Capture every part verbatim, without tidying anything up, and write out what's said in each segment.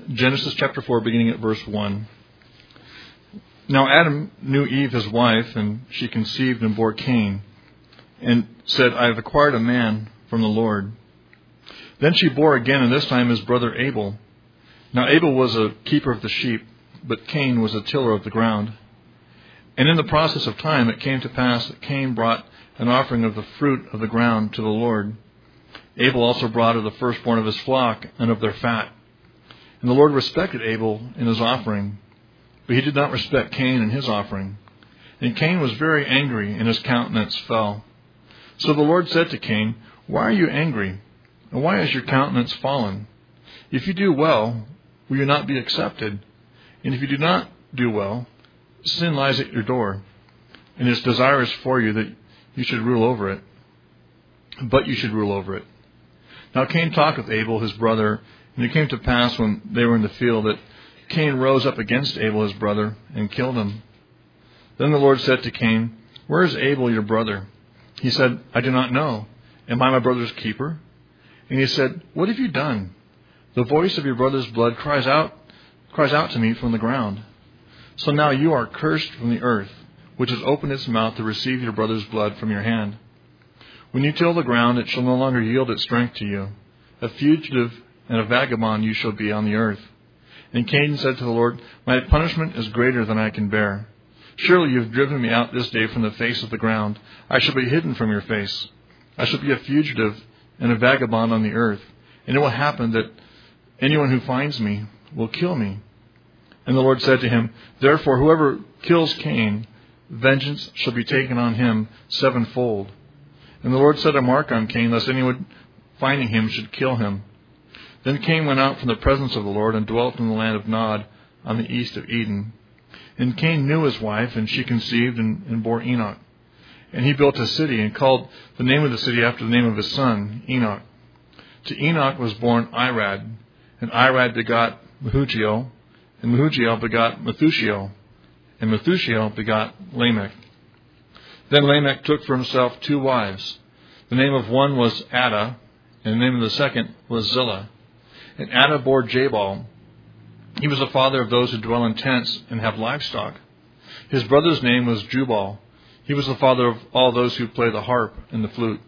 Genesis chapter four, beginning at verse one. Now Adam knew Eve, his wife, and she conceived and bore Cain, and said, I have acquired a man from the Lord. Then she bore again, and this time his brother Abel. Now Abel was a keeper of the sheep, but Cain was a tiller of the ground. And in the process of time it came to pass that Cain brought an offering of the fruit of the ground to the Lord. Abel also brought of the firstborn of his flock and of their fat. And the Lord respected Abel in his offering, but he did not respect Cain in his offering. And Cain was very angry, and his countenance fell. So the Lord said to Cain, Why are you angry? And why is your countenance fallen? If you do well, will you not be accepted? And if you do not do well, sin lies at your door, and is desirous for you that you should rule over it. But you should rule over it. Now Cain talked with Abel, his brother, and it came to pass when they were in the field that Cain rose up against Abel, his brother, and killed him. Then the Lord said to Cain, Where is Abel, your brother? He said, I do not know. Am I my brother's keeper? And he said, What have you done? The voice of your brother's blood cries out, cries out to me from the ground. So now you are cursed from the earth, which has opened its mouth to receive your brother's blood from your hand. When you till the ground, it shall no longer yield its strength to you. A fugitive and a vagabond you shall be on the earth. And Cain said to the Lord, My punishment is greater than I can bear. Surely you have driven me out this day from the face of the ground. I shall be hidden from your face. I shall be a fugitive and a vagabond on the earth. And it will happen that anyone who finds me will kill me. And the Lord said to him, Therefore whoever kills Cain, vengeance shall be taken on him sevenfold. And the Lord set a mark on Cain, lest anyone finding him should kill him. Then Cain went out from the presence of the Lord and dwelt in the land of Nod on the east of Eden. And Cain knew his wife, and she conceived and, and bore Enoch. And he built a city and called the name of the city after the name of his son, Enoch. To Enoch was born Irad, and Irad begot Mehujael, and Mehujael begot Methushael, and Methushael begot Lamech. Then Lamech took for himself two wives. The name of one was Adah, and the name of the second was Zillah. And Adah bore Jabal. He was the father of those who dwell in tents and have livestock. His brother's name was Jubal. He was the father of all those who play the harp and the flute.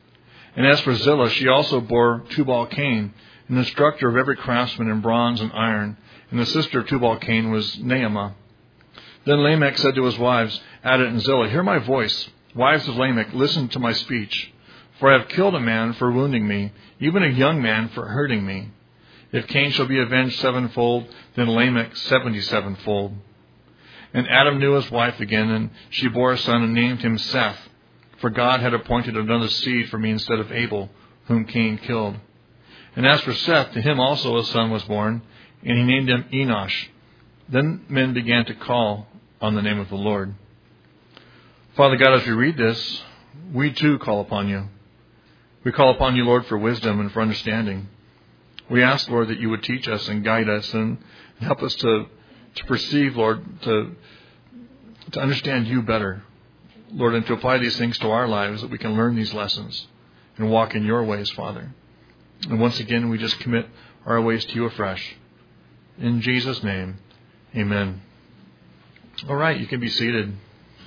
And as for Zillah, she also bore Tubal-Cain, an instructor of every craftsman in bronze and iron. And the sister of Tubal-Cain was Naamah. Then Lamech said to his wives, Adah and Zillah, Hear my voice. Wives of Lamech, listen to my speech. For I have killed a man for wounding me, even a young man for hurting me. If Cain shall be avenged sevenfold, then Lamech seventy-sevenfold. And Adam knew his wife again, and she bore a son and named him Seth. For God had appointed another seed for me instead of Abel, whom Cain killed. And as for Seth, to him also a son was born, and he named him Enosh. Then men began to call on the name of the Lord. Father God, as we read this, we too call upon you. We call upon you, Lord, for wisdom and for understanding. We ask, Lord, that you would teach us and guide us and help us to, to perceive, Lord, to, to understand you better, Lord, and to apply these things to our lives, that we can learn these lessons and walk in your ways, Father. And once again, we just commit our ways to you afresh. In Jesus' name, amen. All right, you can be seated.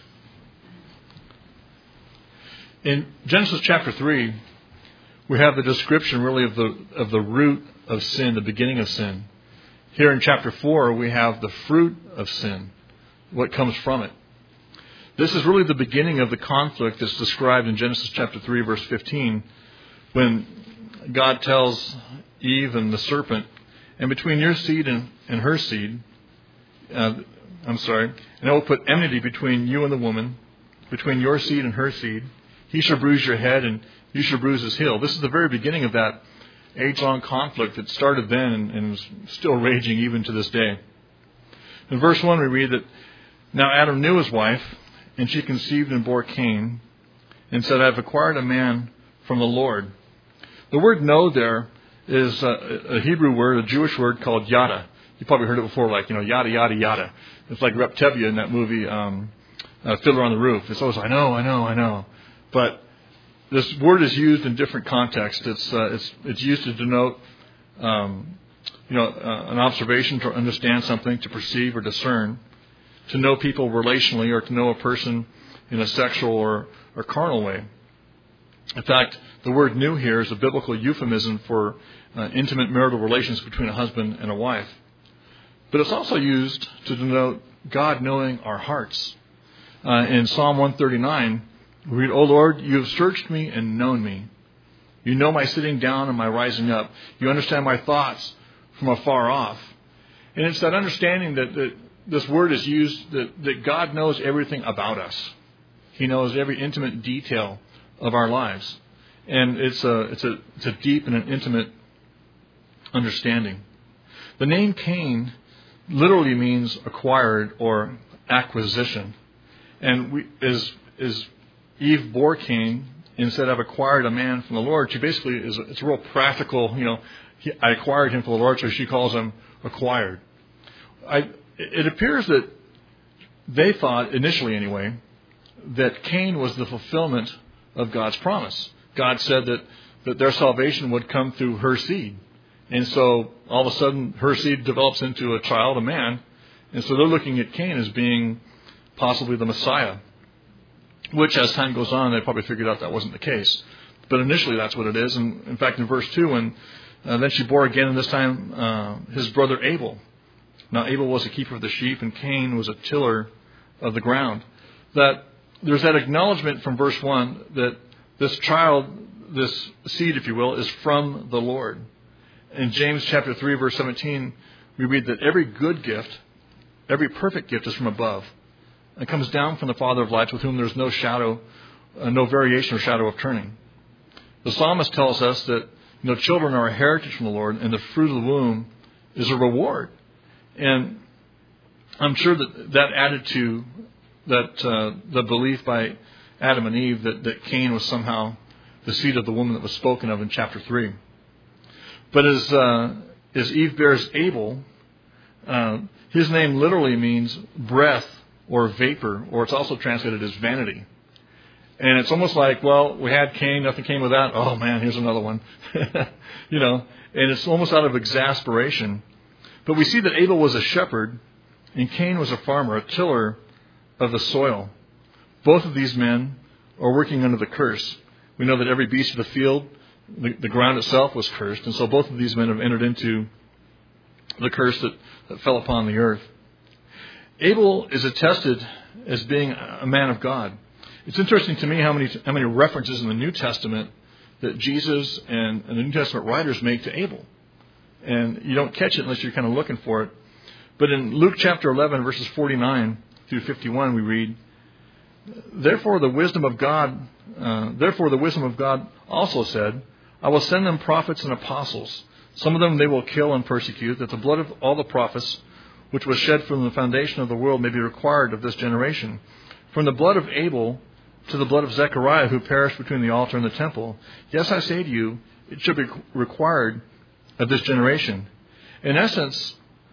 In Genesis chapter three, we have the description really of the of the root of sin, the beginning of sin. Here in chapter four, we have the fruit of sin, what comes from it. This is really the beginning of the conflict that's described in Genesis chapter three, verse fifteen, when God tells Eve and the serpent, and between your seed and, and her seed, uh, I'm sorry, and I will put enmity between you and the woman, between your seed and her seed. He shall bruise your head, and you shall bruise his heel. This is the very beginning of that age-long conflict that started then and, and is still raging even to this day. In verse one, we read that, Now Adam knew his wife, and she conceived and bore Cain, and said, I have acquired a man from the Lord. The word know there is a, a Hebrew word, a Jewish word called yada. You probably heard it before, like, you know, yada, yada, yada. It's like Reptevia in that movie, um, uh, Fiddler on the Roof. It's always, I know, I know, I know. But this word is used in different contexts. It's uh, it's it's used to denote um, you know, uh, an observation to understand something, to perceive or discern, to know people relationally, or to know a person in a sexual or, or carnal way. In fact, the word "knew" here is a biblical euphemism for uh, intimate marital relations between a husband and a wife. But it's also used to denote God knowing our hearts. Uh, in Psalm one thirty-nine, we read, "O Lord, you have searched me and known me. You know my sitting down and my rising up. You understand my thoughts from afar off." And it's that understanding that, that this word is used, that, that God knows everything about us. He knows every intimate detail of our lives. And it's a, it's a, it's a deep and an intimate understanding. The name Cain literally means acquired or acquisition. And we, as, as Eve bore Cain, instead of acquired a man from the Lord, she basically is, it's a real practical, you know, he, I acquired him from the Lord, so she calls him acquired. I, it appears that they thought, initially anyway, that Cain was the fulfillment of God's promise. God said that, that their salvation would come through her seed. And so all of a sudden her seed develops into a child, a man. And so they're looking at Cain as being possibly the Messiah. Which, as time goes on, they probably figured out that wasn't the case. But initially that's what it is. And in fact, in verse two, when uh, then she bore again, and this time uh, his brother Abel. Now Abel was a keeper of the sheep, and Cain was a tiller of the ground. That there's that acknowledgement from verse one that this child, this seed, if you will, is from the Lord. In James chapter three, verse seventeen, we read that every good gift, every perfect gift is from above. It comes down from the Father of lights, with whom there's no shadow, uh, no variation or shadow of turning. The psalmist tells us that, you know, children are a heritage from the Lord, and the fruit of the womb is a reward. And I'm sure that that added to that uh, the belief by Adam and Eve that, that Cain was somehow the seed of the woman that was spoken of in chapter three. But as uh, as Eve bears Abel, uh, his name literally means breath or vapor, or it's also translated as vanity. And it's almost like, well, we had Cain, nothing came with that. Oh man, here's another one. you know, and it's almost out of exasperation. But we see that Abel was a shepherd and Cain was a farmer, a tiller of the soil. Both of these men are working under the curse. We know that every beast of the field, the, the ground itself was cursed. And so both of these men have entered into the curse that, that fell upon the earth. Abel is attested as being a man of God. It's interesting to me how many how many references in the New Testament that Jesus and, and the New Testament writers make to Abel. And you don't catch it unless you're kind of looking for it. But in Luke chapter eleven, verses forty-nine through fifty-one, we read, Therefore the wisdom of God, uh, therefore the wisdom of God also said, I will send them prophets and apostles. Some of them they will kill and persecute, that the blood of all the prophets which was shed from the foundation of the world may be required of this generation. From the blood of Abel to the blood of Zechariah, who perished between the altar and the temple. Yes, I say to you, it should be required of this generation. In essence,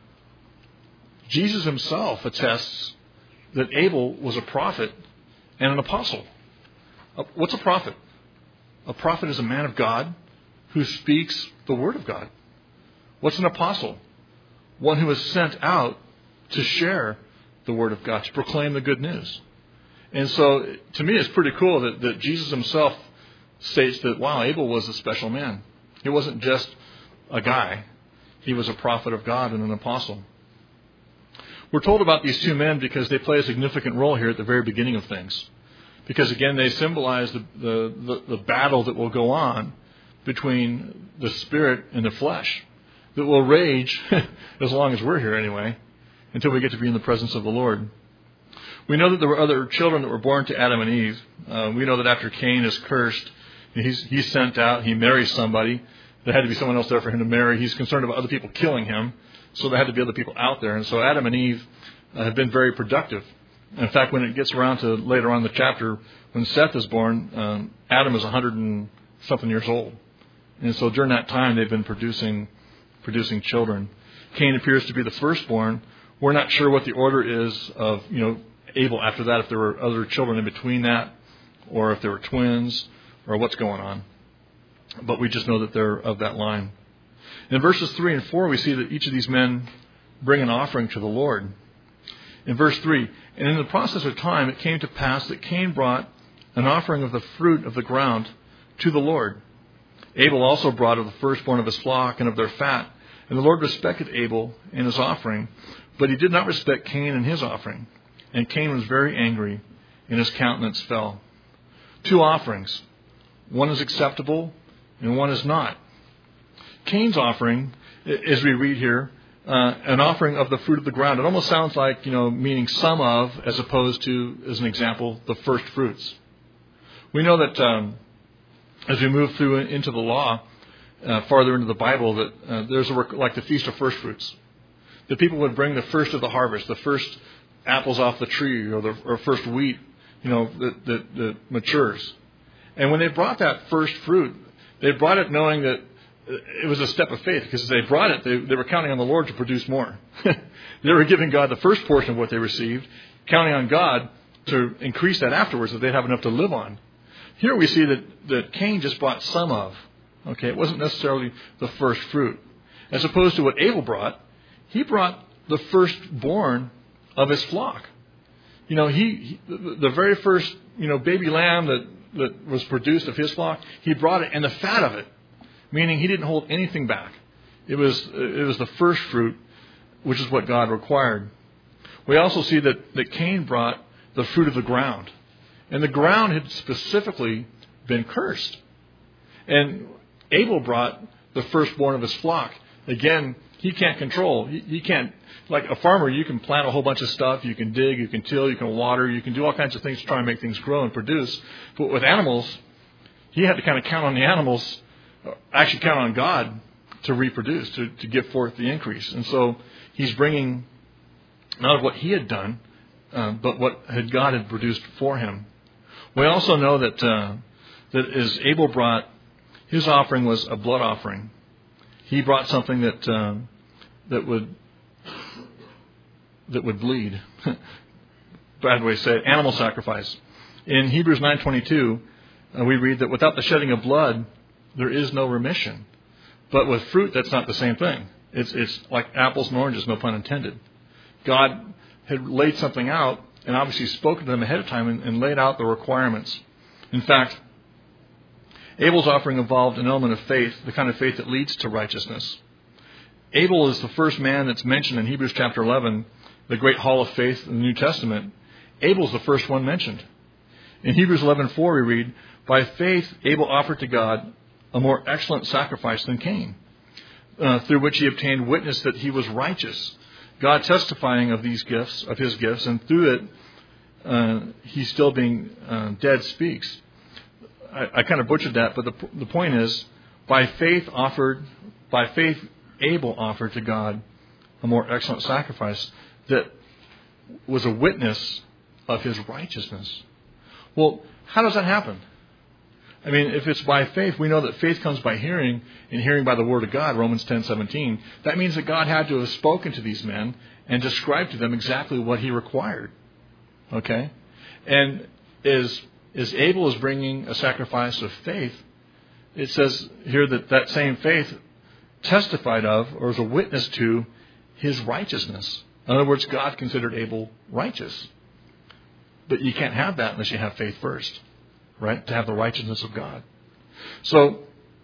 Jesus himself attests that Abel was a prophet and an apostle. What's a prophet? A prophet is a man of God who speaks the word of God. What's an apostle? One who is sent out to share the word of God, to proclaim the good news. And so, to me, it's pretty cool that, that Jesus himself states that, wow, Abel was a special man. He wasn't just a guy. He was a prophet of God and an apostle. We're told about these two men because they play a significant role here at the very beginning of things. Because, again, they symbolize the, the, the, the battle that will go on between the spirit and the flesh, that will rage as long as we're here anyway, until we get to be in the presence of the Lord. We know that there were other children that were born to Adam and Eve. Uh, we know that after Cain is cursed, he's, he's sent out, he marries somebody. There had to be someone else there for him to marry. He's concerned about other people killing him, so there had to be other people out there. And so Adam and Eve uh, have been very productive. In fact, when it gets around to later on in the chapter, when Seth is born, um, Adam is a hundred and something years old. And so during that time, they've been producing producing children. Cain appears to be the firstborn. We're not sure what the order is of, you know, Abel after that, if there were other children in between that, or if there were twins, or what's going on. But we just know that they're of that line. In verses three and four, we see that each of these men bring an offering to the Lord. In verse three, and in the process of time, it came to pass that Cain brought an offering of the fruit of the ground to the Lord. Abel also brought of the firstborn of his flock and of their fat. And the Lord respected Abel and his offering, but he did not respect Cain and his offering. And Cain was very angry, and his countenance fell. Two offerings. One is acceptable, and one is not. Cain's offering, as we read here, uh, an offering of the fruit of the ground. It almost sounds like, you know, meaning some of, as opposed to, as an example, the first fruits. We know that um, as we move through into the law, uh, farther into the Bible, that uh, there's a, like the Feast of First Fruits. The people would bring the first of the harvest, the first apples off the tree, or the or first wheat, you know, that, that, that matures. And when they brought that first fruit, they brought it knowing that it was a step of faith, because as they brought it, they, they were counting on the Lord to produce more. They were giving God the first portion of what they received, counting on God to increase that afterwards, so they'd have enough to live on. Here we see that, that Cain just brought some of. Okay, it wasn't necessarily the first fruit. As opposed to what Abel brought, he brought the firstborn of his flock. You know, he, he the very first, you know, baby lamb that, that was produced of his flock, he brought it, and the fat of it, meaning he didn't hold anything back. It was it was the first fruit, which is what God required. We also see that, that Cain brought the fruit of the ground. And the ground had specifically been cursed. And Abel brought the firstborn of his flock. Again, he can't control. He, he can't, like a farmer, you can plant a whole bunch of stuff. You can dig, you can till, you can water, you can do all kinds of things to try and make things grow and produce. But with animals, he had to kind of count on the animals, actually count on God to reproduce, to, to give forth the increase. And so he's bringing not of what he had done, uh, but what had God had produced for him. We also know that uh, that as Abel brought, his offering was a blood offering. He brought something that uh, that would that would bleed. Bad way to say it. Animal sacrifice. In Hebrews nine twenty-two, uh, we read that without the shedding of blood, there is no remission. But with fruit, that's not the same thing. It's it's like apples and oranges, no pun intended. God had laid something out and obviously spoken to them ahead of time and, and laid out the requirements. In fact, Abel's offering involved an element of faith, the kind of faith that leads to righteousness. Abel is the first man that's mentioned in Hebrews chapter eleven, the great hall of faith in the New Testament. Abel's the first one mentioned. In Hebrews eleven four we read, by faith Abel offered to God a more excellent sacrifice than Cain, uh, through which he obtained witness that he was righteous. God testifying of these gifts, of his gifts, and through it, uh, he still being uh, dead speaks. I, I kind of butchered that, but the, the point is, by faith offered, by faith Abel offered to God a more excellent sacrifice that was a witness of his righteousness. Well, how does that happen? I mean, if it's by faith, we know that faith comes by hearing, and hearing by the word of God, Romans ten seventeen. That means that God had to have spoken to these men and described to them exactly what he required. Okay? And as, as Abel is bringing a sacrifice of faith, it says here that that same faith testified of, or is a witness to, his righteousness. In other words, God considered Abel righteous. But you can't have that unless you have faith first. Right? To have the righteousness of God. So,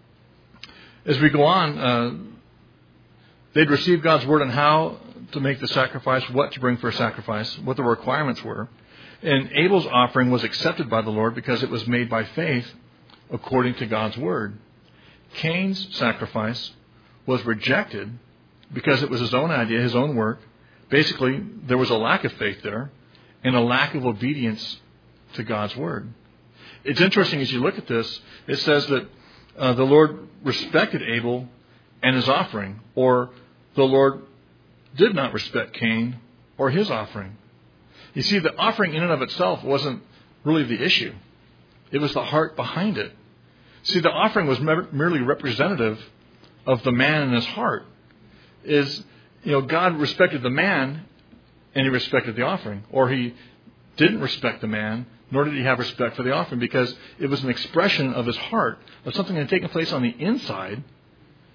as we go on, uh, they'd receive God's word on how to make the sacrifice, what to bring for a sacrifice, what the requirements were. And Abel's offering was accepted by the Lord because it was made by faith according to God's word. Cain's sacrifice was rejected because it was his own idea, his own work. Basically, there was a lack of faith there and a lack of obedience to God's word. It's interesting as you look at this, it says that uh, the Lord respected Abel and his offering, or the Lord did not respect Cain or his offering. You see, the offering in and of itself wasn't really the issue. It was the heart behind it. See, the offering was merely representative of the man in his heart. Is, you know, God respected the man and he respected the offering, or he didn't respect the man, nor did he have respect for the offering, because it was an expression of his heart, of something that had taken place on the inside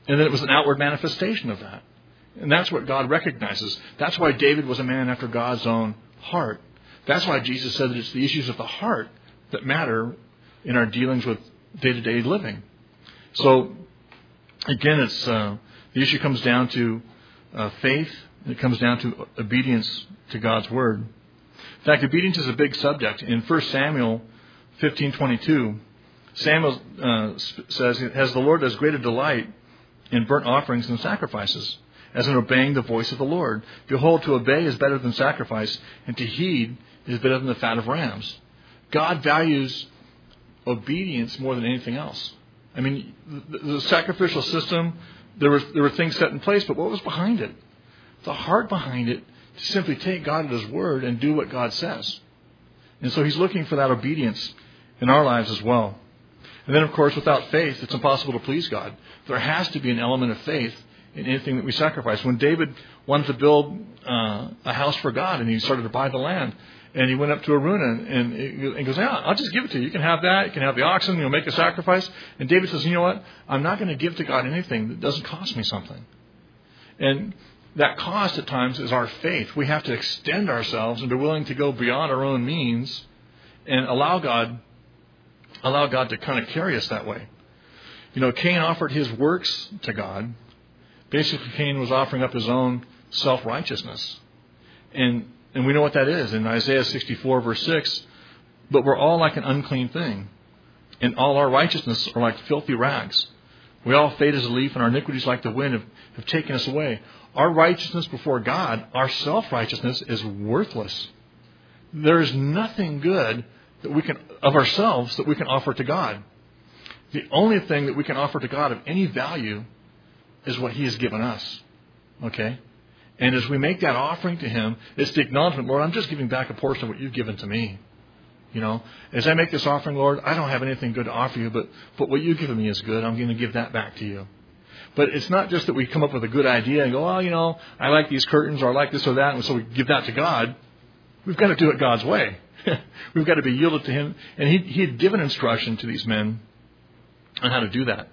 And then it was an outward manifestation of that. And that's what God recognizes. That's why David was a man after God's own heart. That's why Jesus said that it's the issues of the heart that matter in our dealings with day-to-day living. So, again, it's uh, the issue comes down to uh, faith. It comes down to obedience to God's word. In fact, obedience is a big subject. In First Samuel fifteen twenty-two, Samuel uh, says, "As the Lord has greater delight in burnt offerings than sacrifices, as in obeying the voice of the Lord. Behold, to obey is better than sacrifice, and to heed is better than the fat of rams." God values obedience more than anything else. I mean, the, the sacrificial system, there was there were things set in place, but what was behind it? The heart behind it, to simply take God at His word and do what God says. And so He's looking for that obedience in our lives as well. And then, of course, without faith, it's impossible to please God. There has to be an element of faith in anything that we sacrifice. When David wanted to build uh, a house for God, and he started to buy the land, and he went up to Araunah and, and he goes, "Yeah, I'll just give it to you. You can have that. You can have the oxen. You'll make a sacrifice." And David says, "You know what? I'm not going to give to God anything that doesn't cost me something." And that cost at times is our faith. We have to extend ourselves and be willing to go beyond our own means and allow God, allow God to kind of carry us that way. You know, Cain offered his works to God. Basically, Cain was offering up his own self-righteousness. And and we know what that is. In Isaiah sixty-four, verse six, "But we're all like an unclean thing, and all our righteousness are like filthy rags. We all fade as a leaf, and our iniquities like the wind have, have taken us away." Our righteousness before God, our self-righteousness, is worthless. There is nothing good that we can of ourselves that we can offer to God. The only thing that we can offer to God of any value is what He has given us. Okay? And as we make that offering to Him, it's the acknowledgement, "Lord, I'm just giving back a portion of what you've given to me. You know, as I make this offering, Lord, I don't have anything good to offer you, but, but what you've given me is good. I'm going to give that back to you." But it's not just that we come up with a good idea and go, "Well, you know, I like these curtains, or I like this or that," and so we give that to God. We've got to do it God's way. We've got to be yielded to Him. And he, he had given instruction to these men on how to do that.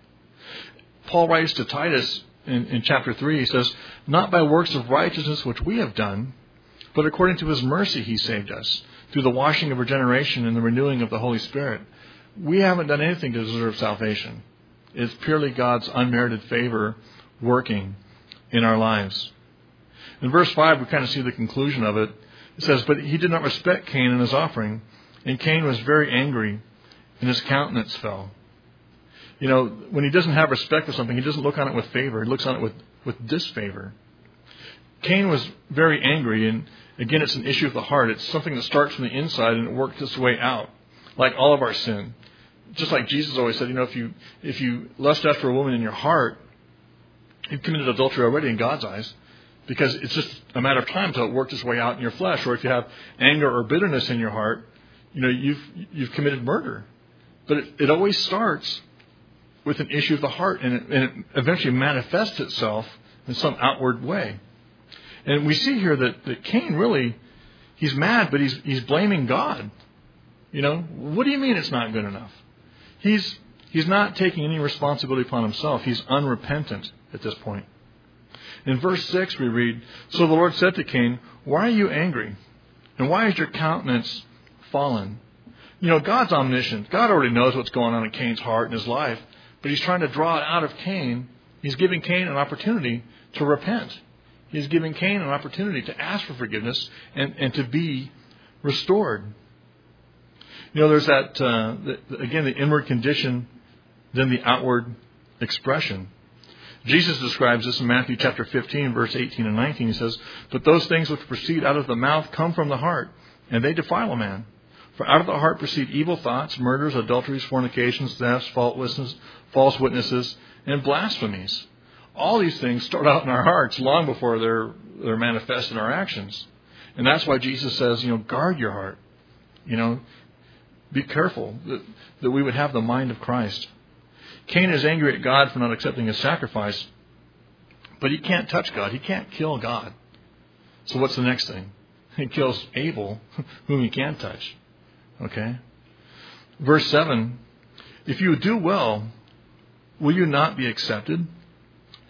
Paul writes to Titus in, in chapter three, he says, "Not by works of righteousness which we have done, but according to His mercy He saved us, through the washing of regeneration and the renewing of the Holy Spirit." We haven't done anything to deserve salvation. It's purely God's unmerited favor working in our lives. In verse five, we kind of see the conclusion of it. It says, "But he did not respect Cain and his offering, and Cain was very angry, and his countenance fell." You know, when he doesn't have respect for something, he doesn't look on it with favor. He looks on it with, with disfavor. Cain was very angry, and again, it's an issue of the heart. It's something that starts from the inside and it works its way out, like all of our sin. Just like Jesus always said, you know, if you if you lust after a woman in your heart, you've committed adultery already in God's eyes, because it's just a matter of time until it works its way out in your flesh. Or if you have anger or bitterness in your heart, you know, you've you've committed murder. But it, it always starts with an issue of the heart, and it, and it eventually manifests itself in some outward way. And we see here that, that Cain really, he's mad, but he's he's blaming God. You know, what do you mean it's not good enough? He's he's not taking any responsibility upon himself. He's unrepentant at this point. In verse six we read, "So the Lord said to Cain, 'Why are you angry? And why is your countenance fallen?'" You know, God's omniscient. God already knows what's going on in Cain's heart and his life, but He's trying to draw it out of Cain. He's giving Cain an opportunity to repent. He's giving Cain an opportunity to ask for forgiveness and, and to be restored. You know, there's that, uh, the, again, the inward condition, then the outward expression. Jesus describes this in Matthew chapter fifteen, verse eighteen and nineteen. He says, "But those things which proceed out of the mouth come from the heart, and they defile a man. For out of the heart proceed evil thoughts, murders, adulteries, fornications, thefts, false witnesses, and blasphemies." All these things start out in our hearts long before they're they're manifest in our actions. And that's why Jesus says, you know, guard your heart. You know, be careful that, that we would have the mind of Christ. Cain is angry at God for not accepting his sacrifice, but he can't touch God. He can't kill God. So what's the next thing? He kills Abel, whom he can touch. Okay? Verse seven, "If you do well, will you not be accepted?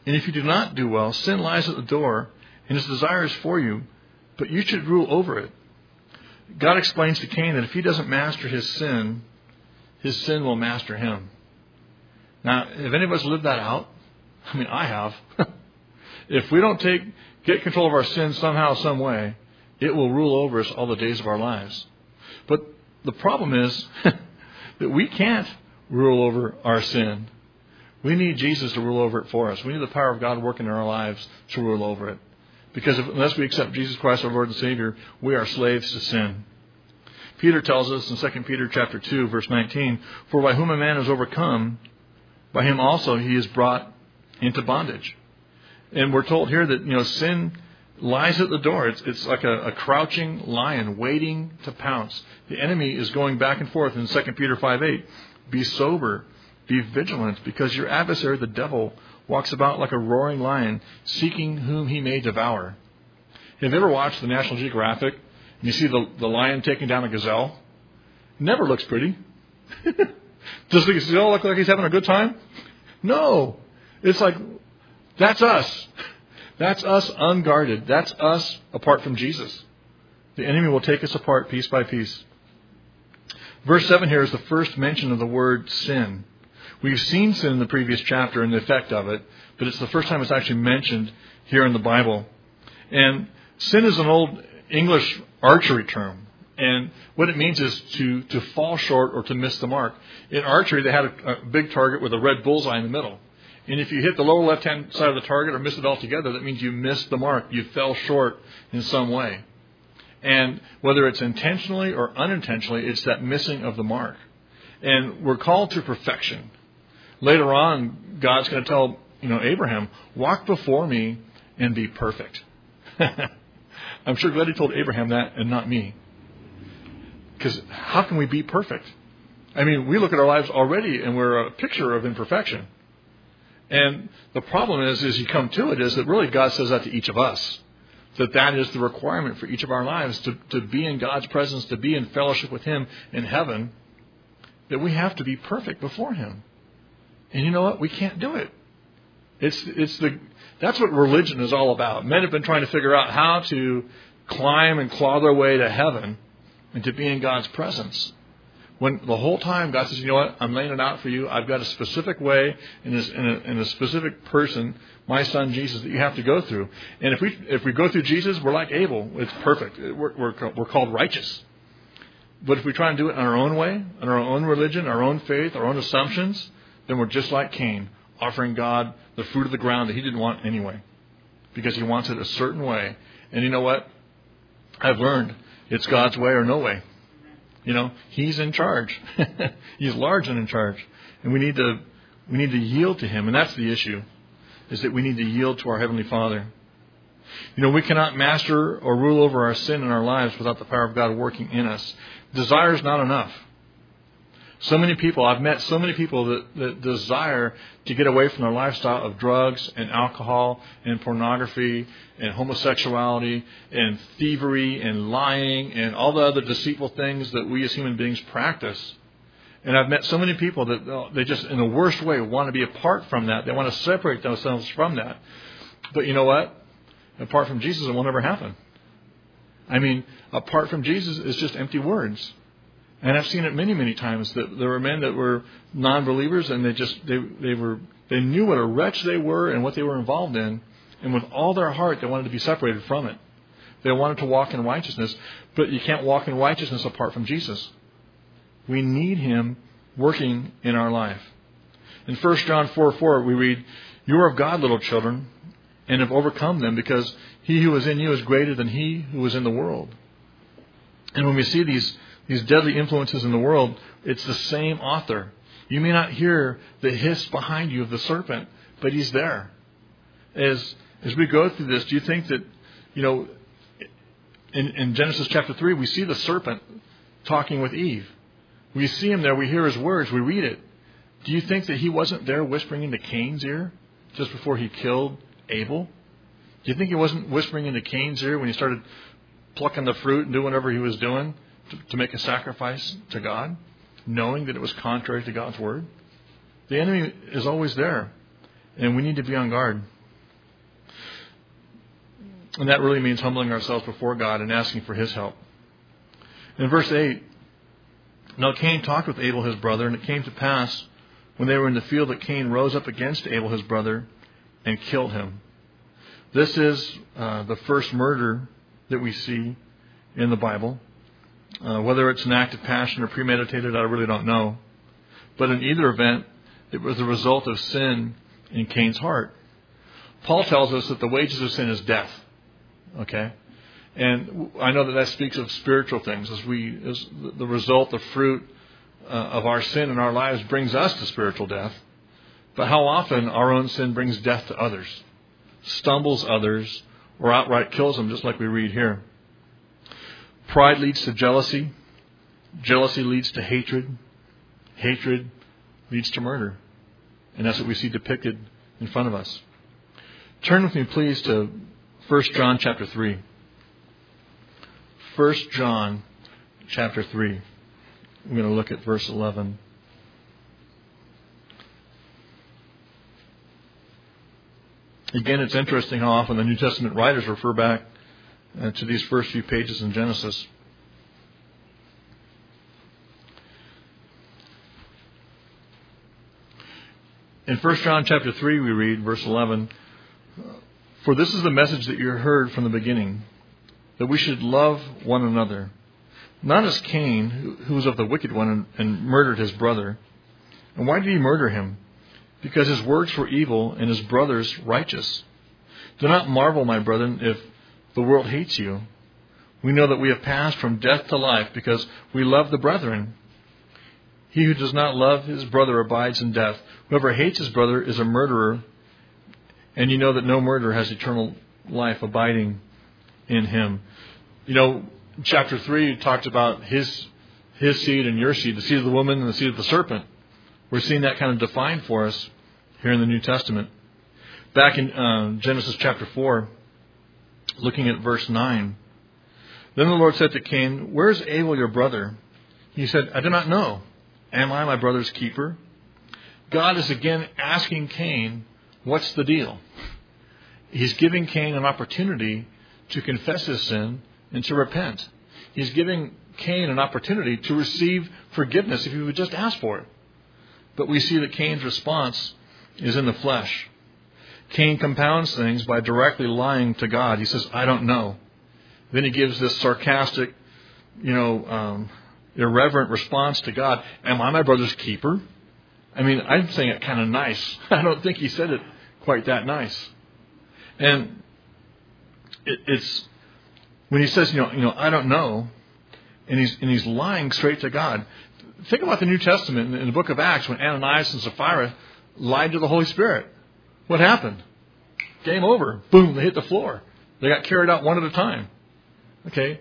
And if you do not do well, sin lies at the door, and its desire is for you, but you should rule over it. God explains to Cain that if he doesn't master his sin, his sin will master him. Now, have any of us lived that out? I mean, I have. If we don't take get control of our sin somehow, some way, it will rule over us all the days of our lives. But the problem is that we can't rule over our sin. We need Jesus to rule over it for us. We need the power of God working in our lives to rule over it. Because if, unless we accept Jesus Christ, our Lord and Savior, we are slaves to sin. Peter tells us in Second Peter chapter two, verse nineteen, "For by whom a man is overcome, by him also he is brought into bondage." And we're told here that, you know, sin lies at the door. It's, it's like a, a crouching lion waiting to pounce. The enemy is going back and forth in Second Peter five eight. "Be sober, be vigilant, because your adversary, the devil, walks about like a roaring lion, seeking whom he may devour." Have you ever watched the National Geographic and you see the, the lion taking down a gazelle? It never looks pretty. Does the gazelle look like he's having a good time? No. It's like, that's us. That's us unguarded. That's us apart from Jesus. The enemy will take us apart piece by piece. Verse seven here is the first mention of the word sin. We've seen sin in the previous chapter and the effect of it, but it's the first time it's actually mentioned here in the Bible. And sin is an old English archery term. And what it means is to, to fall short or to miss the mark. In archery, they had a, a big target with a red bullseye in the middle. And if you hit the lower left-hand side of the target or miss it altogether, that means you missed the mark. You fell short in some way. And whether it's intentionally or unintentionally, it's that missing of the mark. And we're called to perfection. Later on, God's going to tell, you know, Abraham, "Walk before me and be perfect." I'm sure glad he told Abraham that and not me. Because how can we be perfect? I mean, we look at our lives already and we're a picture of imperfection. And the problem is, as you come to it, is that really God says that to each of us. That that is the requirement for each of our lives, to, to be in God's presence, to be in fellowship with Him in heaven, that we have to be perfect before Him. And you know what? We can't do it. It's it's the that's what religion is all about. Men have been trying to figure out how to climb and claw their way to heaven and to be in God's presence. When the whole time God says, "You know what? I'm laying it out for you. I've got a specific way and a, in a, in a specific person, my son Jesus, that you have to go through. And if we if we go through Jesus, we're like Abel. It's perfect. We're we're, we're called righteous. But if we try and do it in our own way, in our own religion, our own faith, our own assumptions, then we're just like Cain, offering God the fruit of the ground that he didn't want anyway, because he wants it a certain way. And you know what? I've learned it's God's way or no way. You know, He's in charge. He's large and in charge. And we need to we need to yield to Him. And that's the issue, is that we need to yield to our Heavenly Father. You know, we cannot master or rule over our sin in our lives without the power of God working in us. Desire is not enough. So many people, I've met so many people that, that desire to get away from their lifestyle of drugs and alcohol and pornography and homosexuality and thievery and lying and all the other deceitful things that we as human beings practice. And I've met so many people that they just, in the worst way, want to be apart from that. They want to separate themselves from that. But you know what? Apart from Jesus, it will never happen. I mean, apart from Jesus is just empty words. And I've seen it many, many times that there were men that were non-believers, and they just they they were they knew what a wretch they were and what they were involved in, and with all their heart they wanted to be separated from it. They wanted to walk in righteousness, but you can't walk in righteousness apart from Jesus. We need Him working in our life. In First John four four we read, "You are of God, little children, and have overcome them, because He who is in you is greater than he who is in the world." And when we see these These deadly influences in the world, it's the same author. You may not hear the hiss behind you of the serpent, but he's there. As as we go through this, do you think that, you know, in, in Genesis chapter three, we see the serpent talking with Eve. We see him there, we hear his words, we read it. Do you think that he wasn't there whispering into Cain's ear just before he killed Abel? Do you think he wasn't whispering into Cain's ear when he started plucking the fruit and doing whatever he was doing to, to make a sacrifice to God, knowing that it was contrary to God's word? The enemy is always there, and we need to be on guard. And that really means humbling ourselves before God and asking for His help. In verse eight, now Cain talked with Abel his brother, and it came to pass, when they were in the field, that Cain rose up against Abel his brother and killed him. This is uh, the first murder that we see in the Bible. Uh, whether it's an act of passion or premeditated, I really don't know. But in either event, it was the result of sin in Cain's heart. Paul tells us that the wages of sin is death. Okay? And I know that that speaks of spiritual things. As we, as the result, the fruit uh, of our sin in our lives brings us to spiritual death. But how often our own sin brings death to others, stumbles others, or outright kills them, just like we read here. Pride leads to jealousy. Jealousy leads to hatred. Hatred leads to murder. And that's what we see depicted in front of us. Turn with me, please, to First John chapter three. First John chapter three. I'm going to look at verse eleven. Again, it's interesting how often the New Testament writers refer back uh, to these first few pages in Genesis. In First John chapter three, we read, verse eleven, "For this is the message that you heard from the beginning, that we should love one another. Not as Cain, who was of the wicked one and, and murdered his brother. And why did he murder him? Because his works were evil and his brother's righteous. Do not marvel, my brethren, if the world hates you. We know that we have passed from death to life because we love the brethren. He who does not love his brother abides in death. Whoever hates his brother is a murderer. And you know that no murderer has eternal life abiding in him." You know, chapter three talks about his his seed and your seed, the seed of the woman and the seed of the serpent. We're seeing that kind of defined for us here in the New Testament. Back in uh, Genesis chapter four, looking at verse nine. "Then the Lord said to Cain, 'Where is Abel your brother?' He said, 'I do not know. Am I my brother's keeper?'" God is again asking Cain, what's the deal? He's giving Cain an opportunity to confess his sin and to repent. He's giving Cain an opportunity to receive forgiveness if he would just ask for it. But we see that Cain's response is in the flesh. Cain compounds things by directly lying to God. He says, "I don't know." Then he gives this sarcastic, you know, um, irreverent response to God. "Am I my brother's keeper?" I mean, I'm saying it kind of nice. I don't think he said it quite that nice. And it, it's when he says, you know, you know, "I don't know," and he's and he's lying straight to God. Think about the New Testament in the book of Acts when Ananias and Sapphira lied to the Holy Spirit. What happened? Game over. Boom, they hit the floor. They got carried out one at a time. Okay?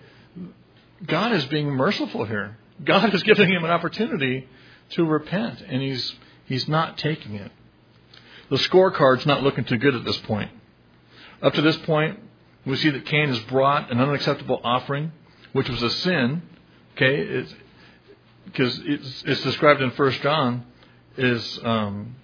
God is being merciful here. God is giving him an opportunity to repent, and he's he's not taking it. The scorecard's not looking too good at this point. Up to this point, we see that Cain has brought an unacceptable offering, which was a sin. Okay, it's because it's, it's described in First John as um,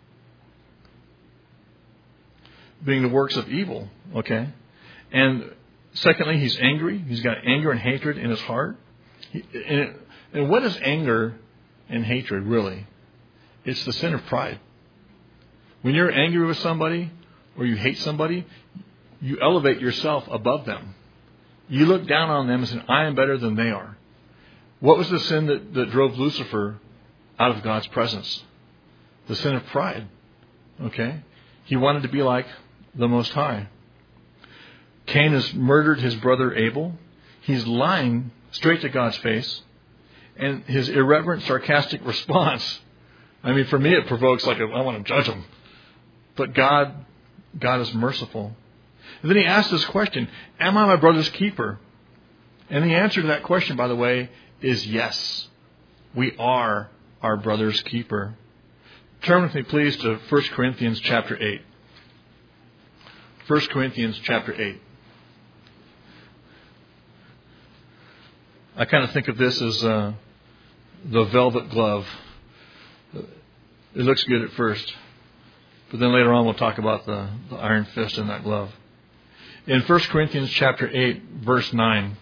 being the works of evil. Okay, and secondly, he's angry. He's got anger and hatred in his heart. He, and, it, and what is anger and hatred really? It's the sin of pride. When you're angry with somebody or you hate somebody, you elevate yourself above them. You look down on them and say, "I am better than they are." What was the sin that, that drove Lucifer out of God's presence? The sin of pride. Okay? He wanted to be like the Most High. Cain has murdered his brother Abel. He's lying straight to God's face. And his irreverent, sarcastic response, I mean, for me it provokes like, a, I want to judge him. But God, God is merciful. And then he asks this question, "Am I my brother's keeper?" And the answer to that question, by the way, is yes. We are our brother's keeper. Turn with me, please, to First Corinthians chapter eight. First Corinthians chapter eight. I kind of think of this as uh, the velvet glove. It looks good at first, but then later on we'll talk about the, the iron fist in that glove. In First Corinthians chapter eight, verse nine,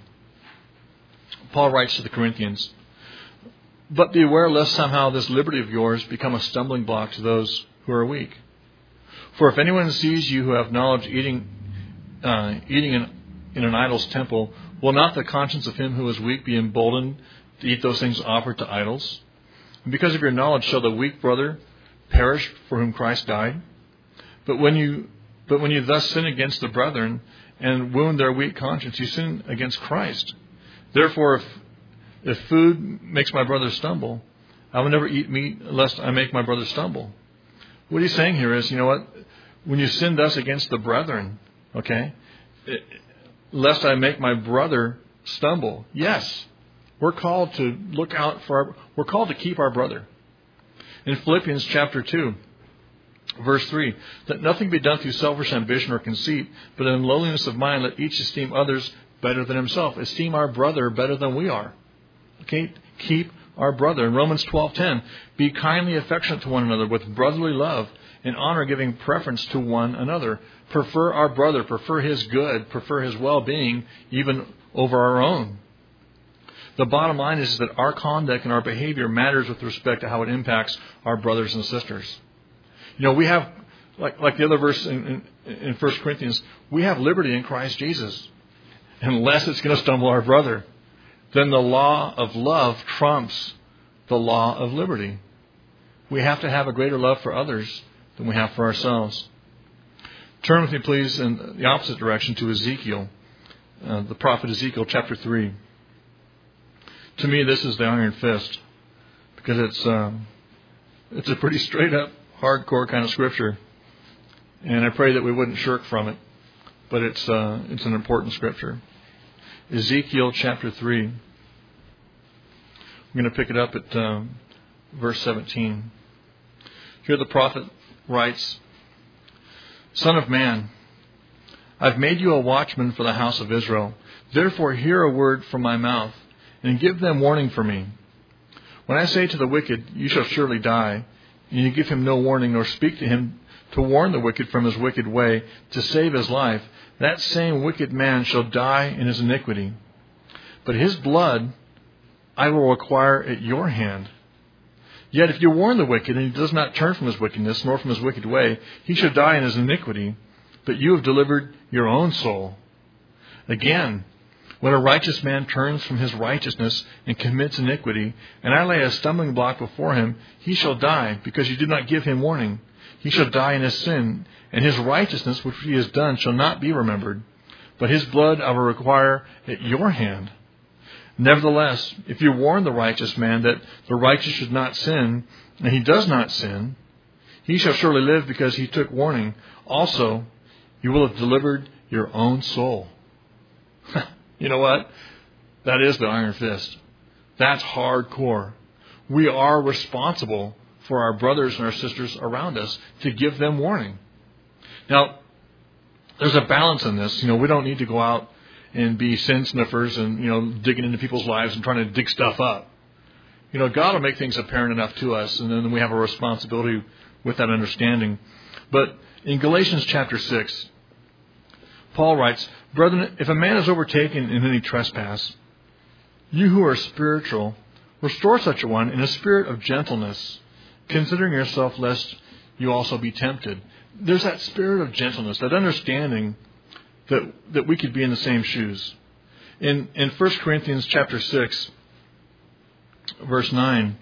Paul writes to the Corinthians, "But beware lest somehow this liberty of yours become a stumbling block to those who are weak. For if anyone sees you who have knowledge eating uh, eating in, in an idol's temple, will not the conscience of him who is weak be emboldened to eat those things offered to idols? And because of your knowledge shall the weak brother perish for whom Christ died? But when you but when you thus sin against the brethren and wound their weak conscience, you sin against Christ. Therefore, if if food makes my brother stumble, I will never eat meat lest I make my brother stumble." What he's saying here is, you know what? When you sin thus against the brethren, okay, it, lest I make my brother stumble. Yes, we're called to look out for our, we're called to keep our brother. In Philippians chapter two, verse three, "Let nothing be done through selfish ambition or conceit, but in lowliness of mind let each esteem others better than himself." Esteem our brother better than we are. Okay? Keep our brother. In Romans twelve ten, "Be kindly affectionate to one another with brotherly love, in honor giving preference to one another." Prefer our brother, prefer his good, prefer his well-being, even over our own. The bottom line is that our conduct and our behavior matters with respect to how it impacts our brothers and sisters. You know, we have, like, like the other verse in, in, in First Corinthians, we have liberty in Christ Jesus. Unless it's going to stumble our brother, then the law of love trumps the law of liberty. We have to have a greater love for others than we have for ourselves. Turn with me, please, in the opposite direction to Ezekiel, uh, the prophet Ezekiel chapter three. To me, this is the iron fist, because it's um, it's a pretty straight up, hardcore kind of scripture, and I pray that we wouldn't shirk from it. But it's uh, it's an important scripture. Ezekiel chapter three. I'm going to pick it up at um, verse seventeen. Here the prophet writes, "Son of man, I've made you a watchman for the house of Israel. Therefore hear a word from my mouth, and give them warning for me. When I say to the wicked, you shall surely die, and you give him no warning, nor speak to him to warn the wicked from his wicked way, to save his life, that same wicked man shall die in his iniquity. But his blood I will require at your hand. Yet if you warn the wicked, and he does not turn from his wickedness, nor from his wicked way, he shall die in his iniquity, but you have delivered your own soul. Again, when a righteous man turns from his righteousness and commits iniquity, and I lay a stumbling block before him, he shall die, because you did not give him warning. He shall die in his sin, and his righteousness which he has done shall not be remembered. But his blood I will require at your hand. Nevertheless, if you warn the righteous man that the righteous should not sin, and he does not sin, he shall surely live because he took warning. Also, you will have delivered your own soul." You know what? That is the iron fist. That's hardcore. We are responsible for our brothers and our sisters around us to give them warning. Now, there's a balance in this. You know, we don't need to go out and be sin sniffers and, you know, digging into people's lives and trying to dig stuff up. You know, God will make things apparent enough to us, and then we have a responsibility with that understanding. But in Galatians chapter six, Paul writes, "Brethren, if a man is overtaken in any trespass, you who are spiritual, restore such a one in a spirit of gentleness, considering yourself lest you also be tempted." There's that spirit of gentleness, that understanding that that we could be in the same shoes. In in First Corinthians chapter six, verse nine,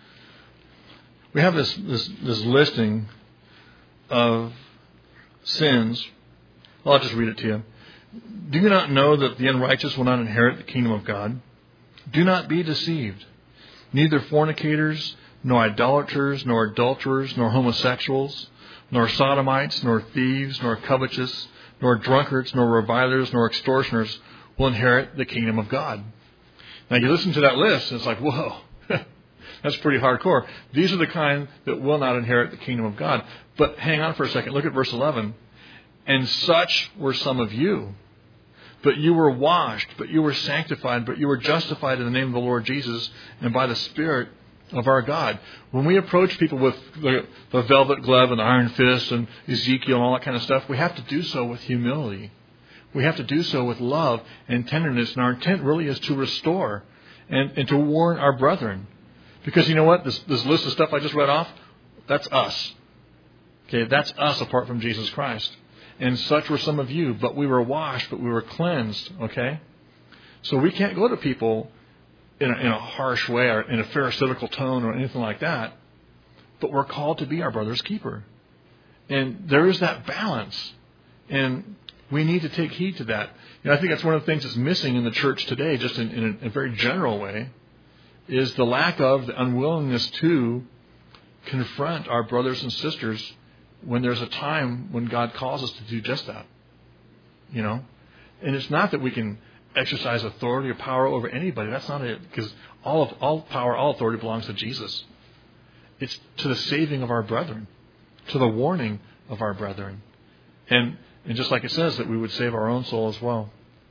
we have this this, this listing of sins. Well, I'll just read it to you. "Do you not know that the unrighteous will not inherit the kingdom of God? Do not be deceived. Neither fornicators, nor idolaters, nor adulterers, nor homosexuals, nor sodomites, nor thieves, nor covetous, nor drunkards, nor revilers, nor extortioners will inherit the kingdom of God." Now you listen to that list, and it's like, whoa, that's pretty hardcore. These are the kind that will not inherit the kingdom of God. But hang on for a second. Look at verse eleven. "And such were some of you. But you were washed, but you were sanctified, but you were justified in the name of the Lord Jesus and by the Spirit of our God." When we approach people with the, the velvet glove and the iron fist and Ezekiel and all that kind of stuff, we have to do so with humility. we have to do so with love and tenderness. And our intent really is to restore and, and to warn our brethren. Because you know what? This, this list of stuff I just read off, that's us. Okay, that's us apart from Jesus Christ. And such were some of you, but we were washed, but we were cleansed. Okay? So we can't go to people in a, in a harsh way or in a pharisaical tone or anything like that. But we're called to be our brother's keeper. And there is that balance. And we need to take heed to that. You know, I think that's one of the things that's missing in the church today, just in, in a, a very general way, is the lack of, the unwillingness to confront our brothers and sisters when there's a time when God calls us to do just that. You know? And it's not that we can exercise authority or power over anybody. That's not it. Because all of all power, all authority belongs to Jesus. It's to the saving of our brethren, to the warning of our brethren. And, and just like it says, that we would save our own soul as well.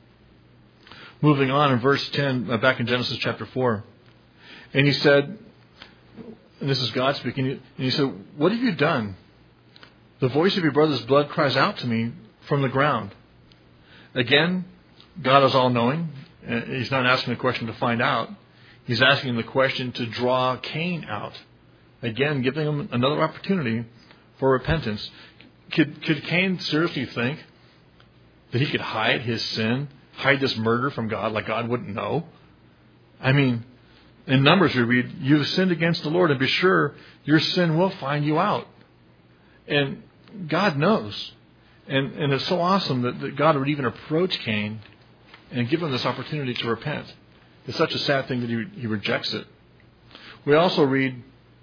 Moving on in verse ten, uh, back in Genesis chapter four. And he said, and this is God speaking, and he said, "What have you done? The voice of your brother's blood cries out to me from the ground." Again, God is all-knowing. He's not asking the question to find out. He's asking the question to draw Cain out. Again, giving him another opportunity for repentance. Could, could Cain seriously think that he could hide his sin, hide this murder from God like God wouldn't know? I mean, in Numbers we read, "You've sinned against the Lord, and be sure your sin will find you out." And God knows. And, and it's so awesome that, that God would even approach Cain and give him this opportunity to repent. It's such a sad thing that he, he rejects it. We also read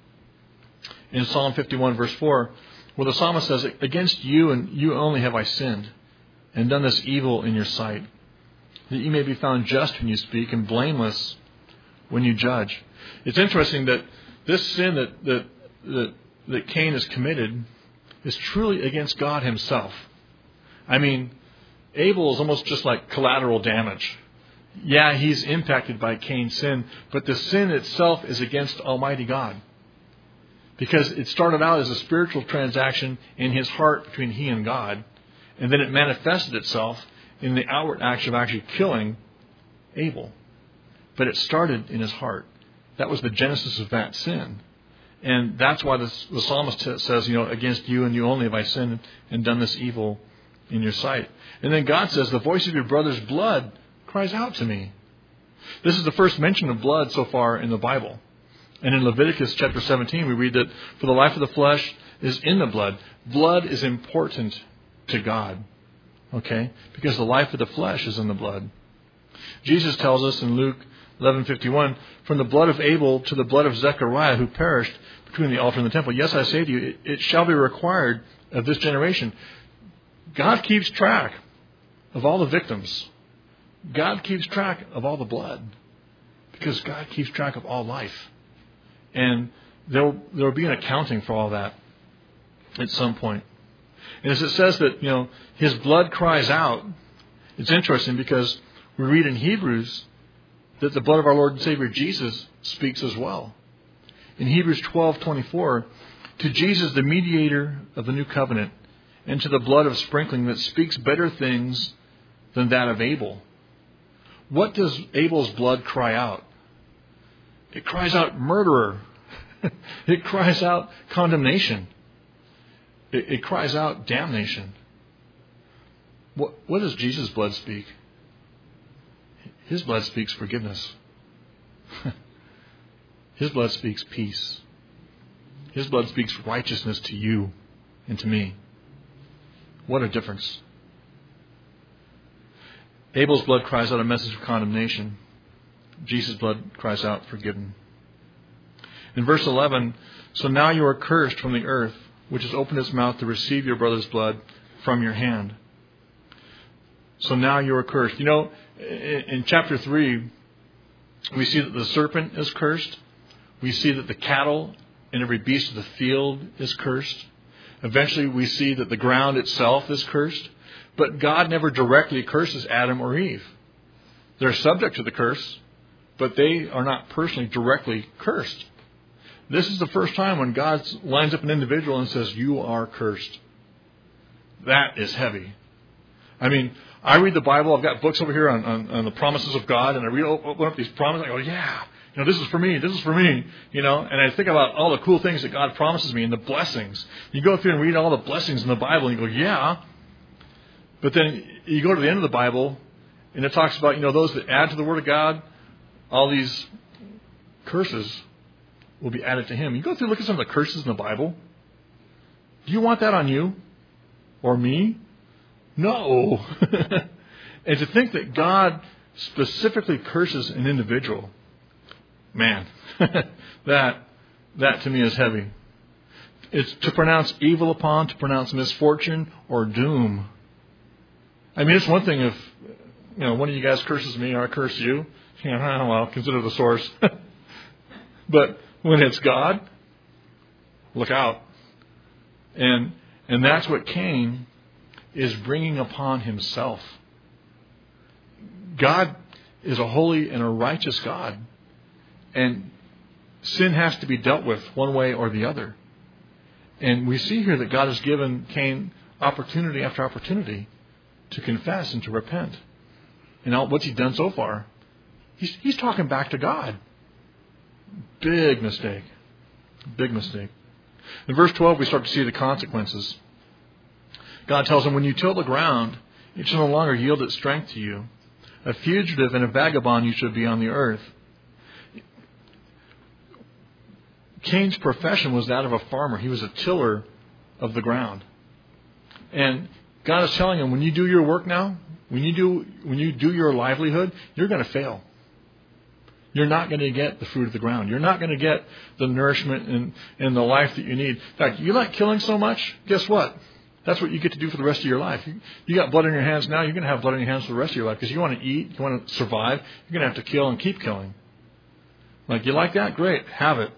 in Psalm fifty-one, verse four, where the psalmist says, "Against you and you only have I sinned, and done this evil in your sight, that you may be found just when you speak and blameless when you judge." It's interesting that this sin that that that, that Cain has committed is truly against God himself. I mean, Abel is almost just like collateral damage. Yeah, he's impacted by Cain's sin, but the sin itself is against Almighty God. Because it started out as a spiritual transaction in his heart between he and God, and then it manifested itself in the outward action of actually killing Abel. But it started in his heart. That was the genesis of that sin. And that's why the, the psalmist says, you know, "Against you and you only have I sinned and done this evil in your sight." And then God says, "The voice of your brother's blood cries out to me." This is the first mention of blood so far in the Bible. And in Leviticus chapter seventeen, we read that for the life of the flesh is in the blood. Blood is important to God. Okay? Because the life of the flesh is in the blood. Jesus tells us in Luke eleven fifty-one, "From the blood of Abel to the blood of Zechariah, who perished between the altar and the temple. Yes, I say to you, it, it shall be required of this generation." God keeps track of all the victims. God keeps track of all the blood. Because God keeps track of all life. And there will be an accounting for all that at some point. And as it says that, you know, his blood cries out, it's interesting because we read in Hebrews that the blood of our Lord and Savior Jesus speaks as well. In Hebrews twelve twenty-four, "To Jesus, the mediator of the new covenant, and to the blood of sprinkling that speaks better things than that of Abel." What does Abel's blood cry out? It cries out murderer. It cries out condemnation. It, it cries out damnation. What, what does Jesus' blood speak? His blood speaks forgiveness. His blood speaks peace. His blood speaks righteousness to you and to me. What a difference. Abel's blood cries out a message of condemnation. Jesus' blood cries out forgiven. In verse eleven, "So now you are cursed from the earth, which has opened its mouth to receive your brother's blood from your hand." So now you are cursed. You know, in chapter three, we see that the serpent is cursed. We see that the cattle and every beast of the field is cursed. Eventually we see that the ground itself is cursed. But God never directly curses Adam or Eve. They're subject to the curse, but they are not personally directly cursed. This is the first time when God lines up an individual and says, "You are cursed." That is heavy. I mean, I read the Bible. I've got books over here on, on, on the promises of God, and I read open up these promises. I go, yeah, you know, this is for me. This is for me. You know, and I think about all the cool things that God promises me and the blessings. You go through and read all the blessings in the Bible, and you go, yeah. But then you go to the end of the Bible, and it talks about, you know, those that add to the Word of God, all these curses will be added to him. You go through and look at some of the curses in the Bible. Do you want that on you? Or me? No. And to think that God specifically curses an individual, man, that that to me is heavy. It's to pronounce evil upon, to pronounce misfortune or doom. I mean, it's one thing if, you know, one of you guys curses me or I curse you. You know, well, consider the source. But when it's God, look out. And and that's what Cain is bringing upon himself. God is a holy and a righteous God. And sin has to be dealt with one way or the other. And we see here that God has given Cain opportunity after opportunity to confess and to repent. And what's he done so far? He's, he's talking back to God. Big mistake. Big mistake. In verse twelve, we start to see the consequences. God tells him, when you till the ground, it shall no longer yield its strength to you. A fugitive and a vagabond you should be on the earth. Cain's profession was that of a farmer. He was a tiller of the ground. And God is telling him, when you do your work now, when you do when you do your livelihood, you're going to fail. You're not going to get the fruit of the ground. You're not going to get the nourishment and, and the life that you need. In fact, you like killing so much, guess what? That's what you get to do for the rest of your life. You, you got blood in your hands now, you're going to have blood in your hands for the rest of your life because you want to eat, you want to survive. You're going to have to kill and keep killing. Like, you like that? Great, have it.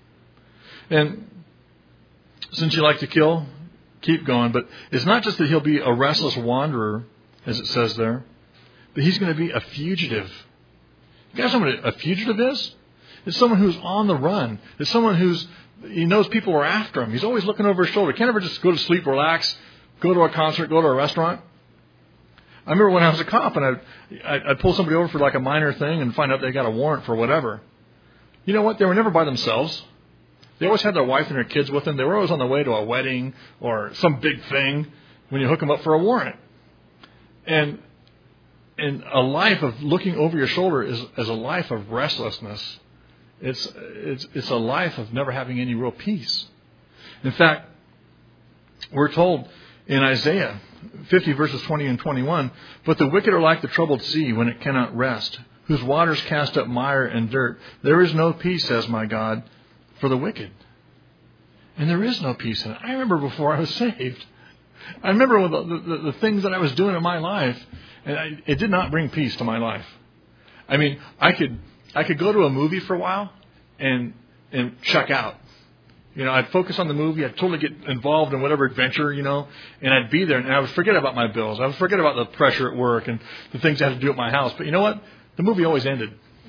And since you like to kill, keep going. But it's not just that he'll be a restless wanderer, as it says there, but he's going to be a fugitive. You guys know what a fugitive is? It's someone who's on the run. It's someone who's, he knows people are after him. He's always looking over his shoulder. He can't ever just go to sleep, relax, go to a concert, go to a restaurant. I remember when I was a cop and I'd, I'd pull somebody over for like a minor thing and find out they got a warrant for whatever. You know what? They were never by themselves. They always had their wife and their kids with them. They were always on the way to a wedding or some big thing when you hook them up for a warrant. And And a life of looking over your shoulder is, is a life of restlessness. It's, it's, it's a life of never having any real peace. In fact, we're told in Isaiah fifty verses twenty and twenty-one, but the wicked are like the troubled sea when it cannot rest, whose waters cast up mire and dirt. There is no peace, says my God, for the wicked. And there is no peace in it. I remember before I was saved. I remember the, the, the things that I was doing in my life. And I, it did not bring peace to my life. I mean, I could I could go to a movie for a while and and check out. You know, I'd focus on the movie. I'd totally get involved in whatever adventure, you know, and I'd be there and I would forget about my bills. I would forget about the pressure at work and the things I had to do at my house. But you know what? The movie always ended.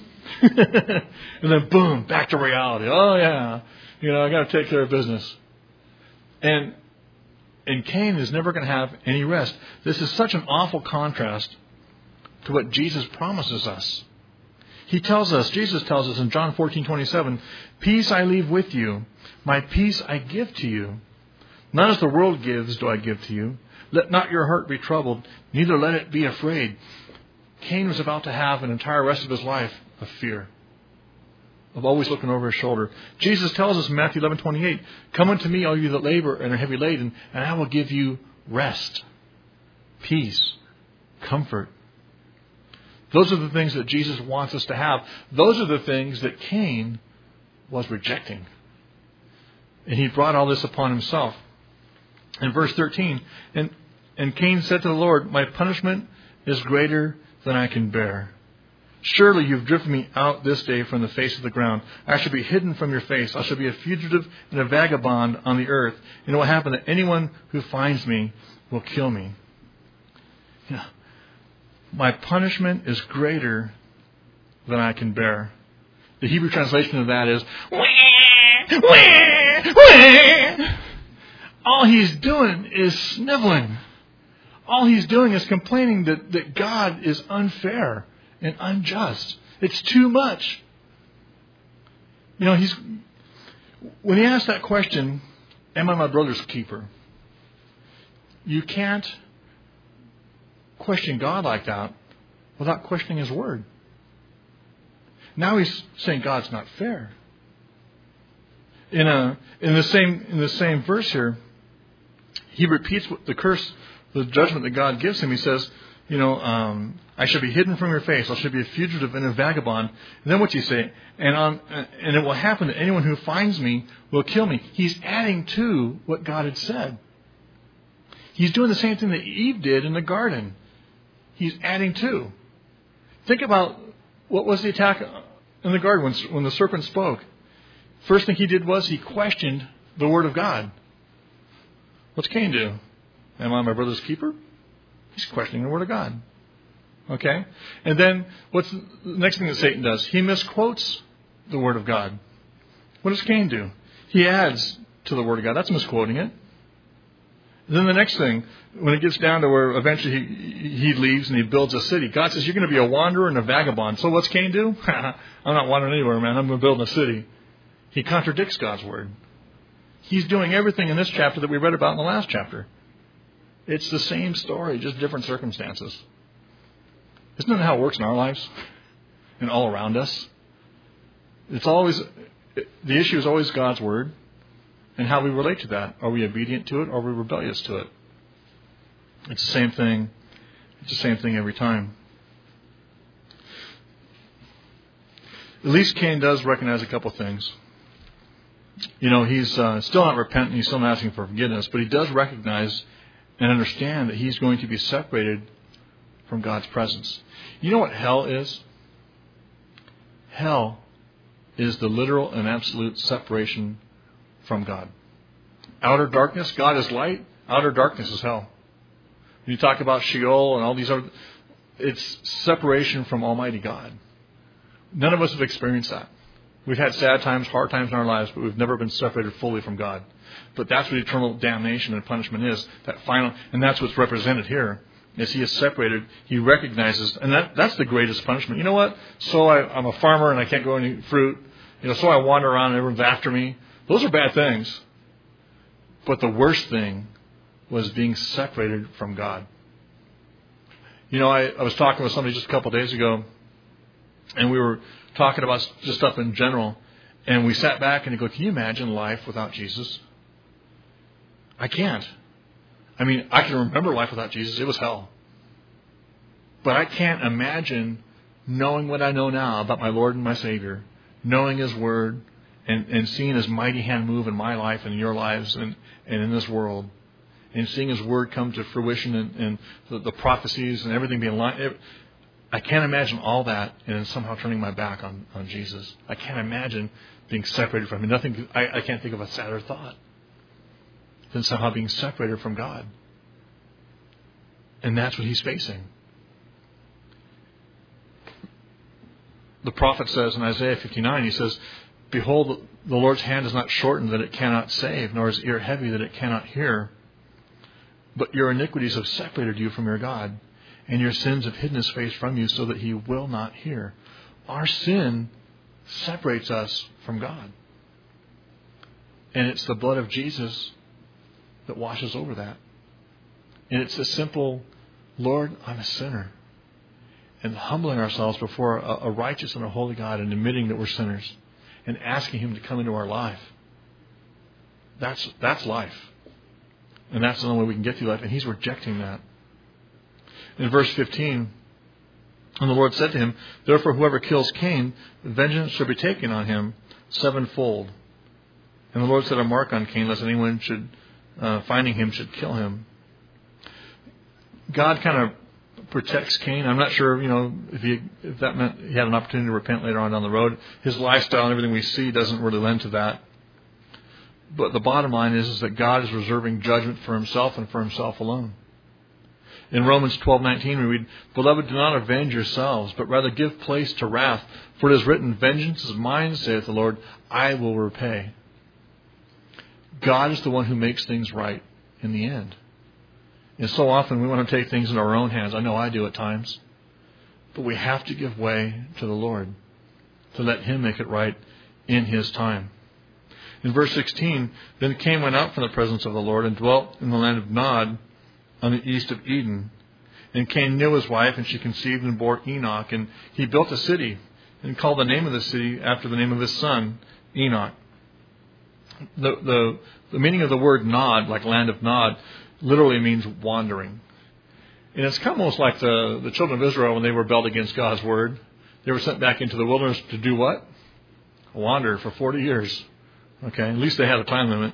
And then boom, back to reality. Oh yeah, you know, I got to take care of business. And And Cain is never going to have any rest. This is such an awful contrast to what Jesus promises us. He tells us, Jesus tells us in John fourteen twenty-seven, peace I leave with you, my peace I give to you. Not as the world gives do I give to you. Let not your heart be troubled, neither let it be afraid. Cain was about to have an entire rest of his life of fear, of always looking over his shoulder. Jesus tells us in Matthew eleven twenty-eight, come unto me, all you that labor and are heavy laden, and I will give you rest, peace, comfort. Those are the things that Jesus wants us to have. Those are the things that Cain was rejecting. And he brought all this upon himself. In verse thirteen, and, and Cain said to the Lord, my punishment is greater than I can bear. Surely you've driven me out this day from the face of the ground. I shall be hidden from your face. I shall be a fugitive and a vagabond on the earth. And it will happen that anyone who finds me will kill me. You know, my punishment is greater than I can bear. The Hebrew translation of that is, wah, wah, wah. All he's doing is sniveling. All he's doing is complaining that, that God is unfair and unjust. It's too much. You know, he's when he asks that question, am I my brother's keeper? You can't question God like that without questioning his word. Now he's saying God's not fair. In a in the same in the same verse here, he repeats what the curse, the judgment that God gives him. He says, you know, um, I shall be hidden from your face. I shall be a fugitive and a vagabond. And then what's he say? And on and it will happen that anyone who finds me will kill me. He's adding to what God had said. He's doing the same thing that Eve did in the garden. He's adding to. Think about what was the attack in the garden when, when the serpent spoke. First thing he did was he questioned the word of God. What's Cain do? Am I my brother's keeper? He's questioning the word of God. Okay? And then what's the next thing that Satan does? He misquotes the word of God. What does Cain do? He adds to the word of God. That's misquoting it. And then the next thing, when it gets down to where eventually he, he leaves and he builds a city, God says, you're going to be a wanderer and a vagabond. So what's Cain do? I'm not wandering anywhere, man. I'm going to build a city. He contradicts God's word. He's doing everything in this chapter that we read about in the last chapter. It's the same story, just different circumstances. Isn't that how it works in our lives and all around us? It's always, the issue is always God's word and how we relate to that. Are we obedient to it or are we rebellious to it? It's the same thing. It's the same thing every time. At least Cain does recognize a couple things. You know, he's uh, still not repentant. He's still not asking for forgiveness. But he does recognize and understand that he's going to be separated from God's presence. You know what hell is? Hell is the literal and absolute separation from God. Outer darkness, God is light. Outer darkness is hell. When you talk about Sheol and all these other, it's separation from Almighty God. None of us have experienced that. We've had sad times, hard times in our lives, but we've never been separated fully from God. But that's what eternal damnation and punishment is. That final, and that's what's represented here. As he is separated, he recognizes, and that, that's the greatest punishment. You know what? So I, I'm a farmer and I can't grow any fruit. You know, so I wander around and everyone's after me. Those are bad things. But the worst thing was being separated from God. You know, I, I was talking with somebody just a couple of days ago, and we were talking about just stuff in general, and we sat back and he go, can you imagine life without Jesus? I can't. I mean, I can remember life without Jesus. It was hell. But I can't imagine knowing what I know now about my Lord and my Savior, knowing His Word, and, and seeing His mighty hand move in my life and in your lives and, and in this world, and seeing His Word come to fruition and, and the, the prophecies and everything being lined. I can't imagine all that and then somehow turning my back on, on Jesus. I can't imagine being separated from Him. Nothing. I, I can't think of a sadder thought than somehow being separated from God. And that's what he's facing. The prophet says in Isaiah fifty-nine, he says, behold, the Lord's hand is not shortened that it cannot save, nor his ear heavy that it cannot hear. But your iniquities have separated you from your God, and your sins have hidden His face from you so that He will not hear. Our sin separates us from God. And it's the blood of Jesus that washes over that. And it's a simple, Lord, I'm a sinner. And humbling ourselves before a, a righteous and a holy God and admitting that we're sinners and asking Him to come into our life. That's, that's life. And that's the only way we can get through life. And He's rejecting that. In verse fifteen, and the Lord said to him, therefore whoever kills Cain, vengeance shall be taken on him sevenfold. And the Lord set a mark on Cain, lest anyone should, uh, finding him, should kill him. God kind of protects Cain. I'm not sure, you know, if he if that meant he had an opportunity to repent later on down the road. His lifestyle and everything we see doesn't really lend to that. But the bottom line is, is that God is reserving judgment for Himself and for Himself alone. In Romans twelve nineteen we read, beloved, do not avenge yourselves, but rather give place to wrath. For it is written, vengeance is mine, saith the Lord, I will repay. God is the one who makes things right in the end. And so often we want to take things in our own hands. I know I do at times. But we have to give way to the Lord to let Him make it right in His time. In verse sixteen, then Cain went out from the presence of the Lord and dwelt in the land of Nod on the east of Eden. And Cain knew his wife, and she conceived and bore Enoch. And he built a city and called the name of the city after the name of his son, Enoch. The, the, the meaning of the word Nod, like land of Nod, literally means wandering. And it's kind of almost like the, the children of Israel when they rebelled against God's word. They were sent back into the wilderness to do what? Wander for forty years. Okay, at least they had a time limit.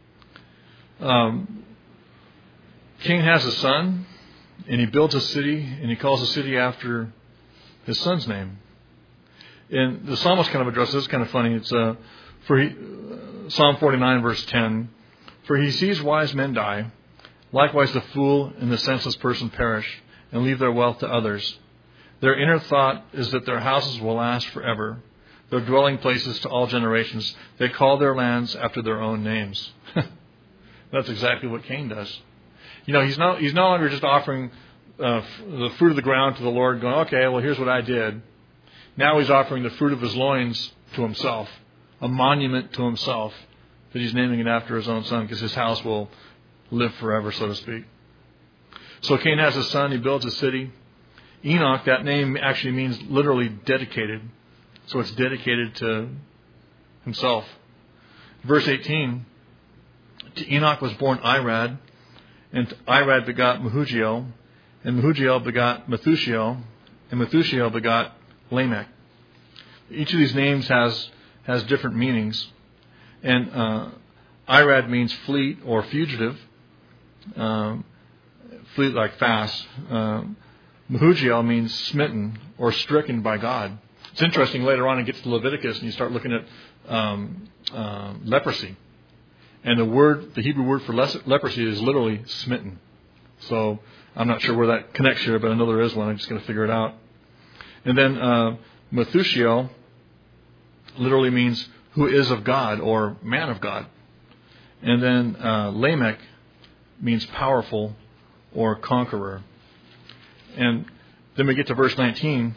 Um, Cain has a son, and he builds a city, and he calls the city after his son's name. And the psalmist kind of addresses this. It's kind of funny. It's uh, for he, uh, Psalm forty-nine, verse ten. For he sees wise men die. Likewise the fool and the senseless person perish, and leave their wealth to others. Their inner thought is that their houses will last forever, their dwelling places to all generations. They call their lands after their own names. That's exactly what Cain does. You know, he's no, he's no longer just offering uh, the fruit of the ground to the Lord, going, okay, well, here's what I did. Now he's offering the fruit of his loins to himself, a monument to himself, that he's naming it after his own son, because his house will live forever, so to speak. So Cain has a son. He builds a city. Enoch, that name actually means literally dedicated. So it's dedicated to himself. Verse eighteen, to Enoch was born Irad, and Irad begot Mehujael, and Mehujael begot Methushael, and Methushael begot Lamech. Each of these names has has different meanings. And uh, Irad means fleet or fugitive. Um, fleet like fast. Um, Mehujael means smitten or stricken by God. It's interesting, later on it gets to Leviticus and you start looking at um, uh, leprosy. And the word, the Hebrew word for leprosy is literally smitten. So I'm not sure where that connects here, but I know there is one. I'm just going to figure it out. And then uh, Methushael literally means who is of God or man of God. And then uh, Lamech means powerful or conqueror. And then we get to verse nineteen.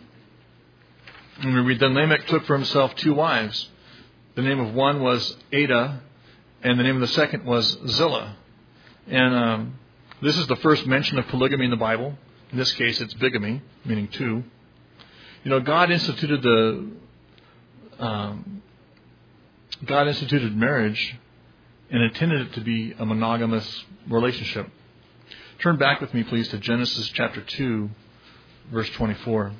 And we read, then Lamech took for himself two wives. The name of one was Ada, and the name of the second was Zillah. And um, this is the first mention of polygamy in the Bible. In this case, it's bigamy, meaning two. You know, God instituted the um, God instituted marriage and intended it to be a monogamous relationship. Turn back with me, please, to Genesis chapter two, verse twenty-four.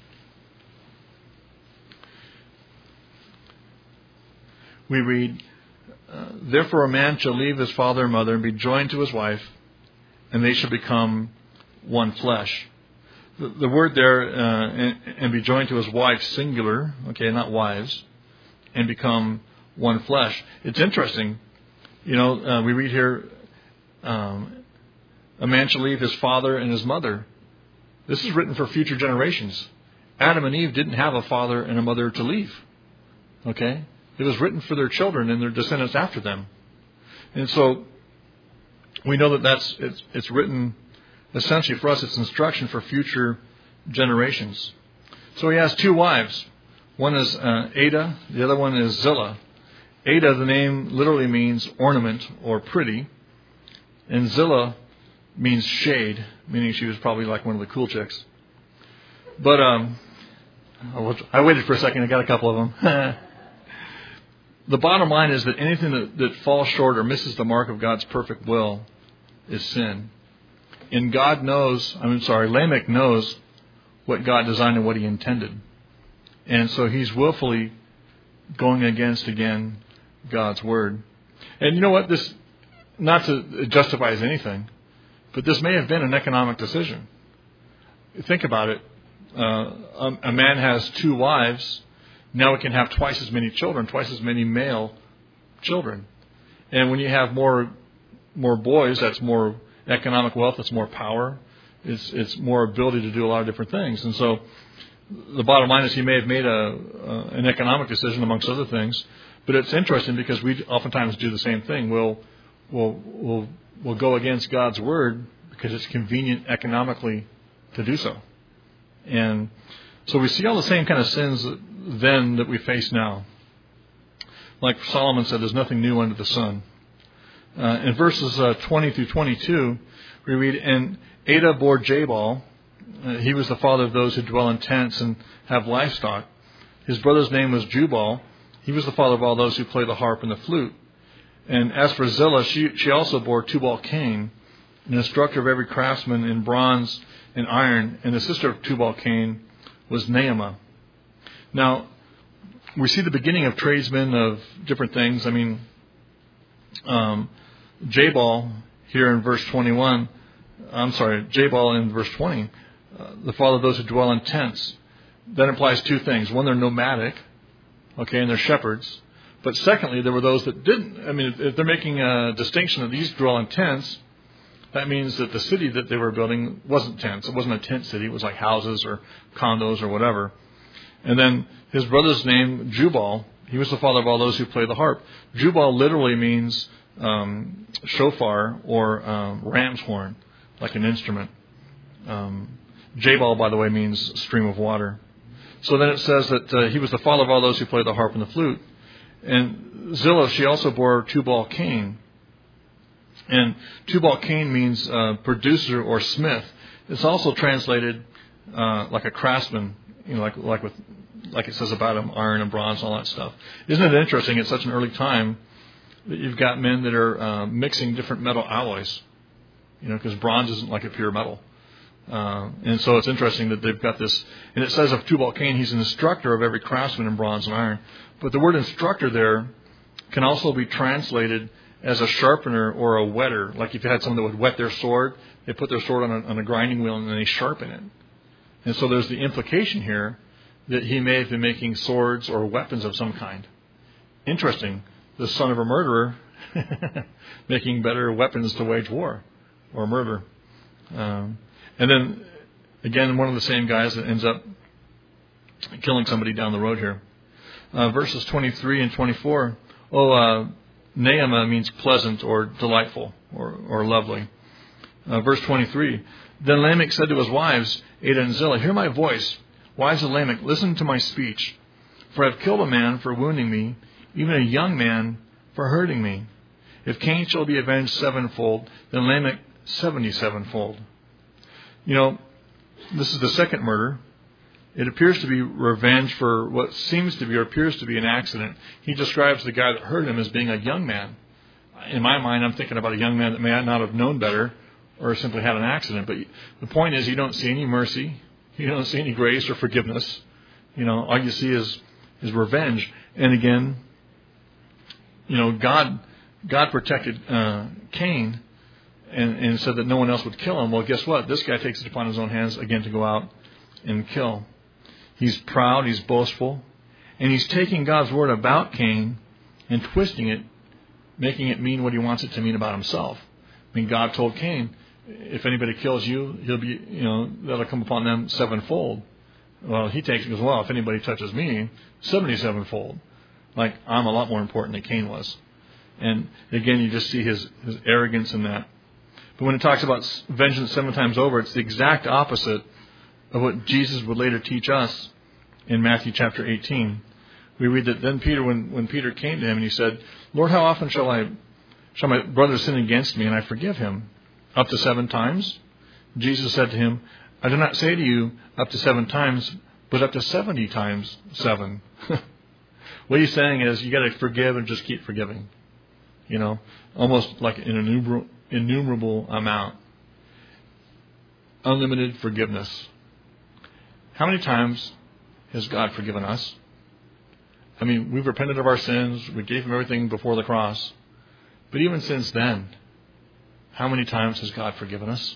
We read, uh, therefore a man shall leave his father and mother and be joined to his wife, and they shall become one flesh. The, the word there, uh, and, and be joined to his wife, singular, okay, not wives, and become one flesh. It's interesting. You know, uh, we read here, um, a man shall leave his father and his mother. This is written for future generations. Adam and Eve didn't have a father and a mother to leave. Okay? It was written for their children and their descendants after them. And so we know that that's it's, it's written essentially for us. It's instruction for future generations. So he has two wives. One is uh, Ada. The other one is Zillah. Ada, the name literally means ornament or pretty. And Zillah means shade, meaning she was probably like one of the cool chicks. But um, I waited for a second. I got a couple of them. The bottom line is that anything that, that falls short or misses the mark of God's perfect will is sin. And God knows, I'm sorry, Lamech knows what God designed and what he intended. And so he's willfully going against, again, God's word. And you know what? This, not to justify as anything, but this may have been an economic decision. Think about it. Uh, a, a man has two wives. Now it can have twice as many children, twice as many male children. And when you have more more boys, that's more economic wealth, that's more power. It's it's more ability to do a lot of different things. And so the bottom line is he may have made a, a an economic decision amongst other things. But it's interesting because we oftentimes do the same thing. We'll we'll we'll we'll go against God's word because it's convenient economically to do so. And so we see all the same kind of sins then that we face now. Like Solomon said, there's nothing new under the sun. Uh, in verses uh, twenty through twenty-two, we read, and Ada bore Jabal. Uh, he was the father of those who dwell in tents and have livestock. His brother's name was Jubal. He was the father of all those who play the harp and the flute. And as for Zillah, she, she also bore Tubal-Cain, an instructor of every craftsman in bronze and iron. And the sister of Tubal-Cain was Naamah. Now, we see the beginning of tradesmen of different things. I mean, um, Jabal here in verse twenty-one, I'm sorry, Jabal in verse twenty, uh, the father of those who dwell in tents. That implies two things. One, they're nomadic, okay, and they're shepherds. But secondly, there were those that didn't. I mean, if they're making a distinction that these dwell in tents, that means that the city that they were building wasn't tents. It wasn't a tent city. It was like houses or condos or whatever. And then his brother's name, Jubal, he was the father of all those who play the harp. Jubal literally means um, shofar or um, ram's horn, like an instrument. Um, Jabal, by the way, means stream of water. So then it says that uh, he was the father of all those who play the harp and the flute. And Zillah, she also bore Tubal-Cain. And Tubal-Cain means uh, producer or smith. It's also translated uh, like a craftsman, you know, like like with like it says about him, iron and bronze, all that stuff. Isn't it interesting? At such an early time that you've got men that are uh, mixing different metal alloys, you know, because bronze isn't like a pure metal. Uh, and so it's interesting that they've got this. And it says of Tubal-Cain, he's an instructor of every craftsman in bronze and iron. But the word instructor there can also be translated as a sharpener or a whetter. Like if you had someone that would whet their sword, they put their sword on a, on a grinding wheel and then they sharpen it. And so there's the implication here that he may have been making swords or weapons of some kind. Interesting. The son of a murderer making better weapons to wage war or murder. Um, and then, again, one of the same guys that ends up killing somebody down the road here. Uh, verses twenty-three and twenty-four. Oh, uh, Naamah means pleasant or delightful or, or lovely. Uh, verse twenty-three. Then Lamech said to his wives, Ada and Zillah, hear my voice. Wives of Lamech, listen to my speech. For I have killed a man for wounding me, even a young man for hurting me. If Cain shall be avenged sevenfold, then Lamech seventy-sevenfold. You know, this is the second murder. It appears to be revenge for what seems to be or appears to be an accident. He describes the guy that hurt him as being a young man. In my mind, I'm thinking about a young man that may not have known better or simply had an accident. But the point is, you don't see any mercy. You don't see any grace or forgiveness. You know, all you see is, is revenge. And again, you know, God God protected uh, Cain and, and said that no one else would kill him. Well, guess what? This guy takes it upon his own hands again to go out and kill. He's proud, he's boastful, and he's taking God's word about Cain and twisting it, making it mean what he wants it to mean about himself. I mean, God told Cain, if anybody kills you, he'll be, you know, that'll come upon them sevenfold. Well, he takes it as well. If anybody touches me, seventy-sevenfold. Like, I'm a lot more important than Cain was. And again, you just see his, his arrogance in that. But when it talks about vengeance seven times over, it's the exact opposite of what Jesus would later teach us in Matthew chapter eighteen. We read that then Peter, when, when Peter came to him and he said, Lord, how often shall I shall my brother sin against me and I forgive him? Up to seven times? Jesus said to him, I do not say to you up to seven times, but up to seventy times seven. What he's saying is you got to forgive and just keep forgiving. You know, almost like an innumerable, innumerable amount. Unlimited forgiveness. How many times has God forgiven us? I mean, we've repented of our sins. We gave him everything before the cross. But even since then, how many times has God forgiven us?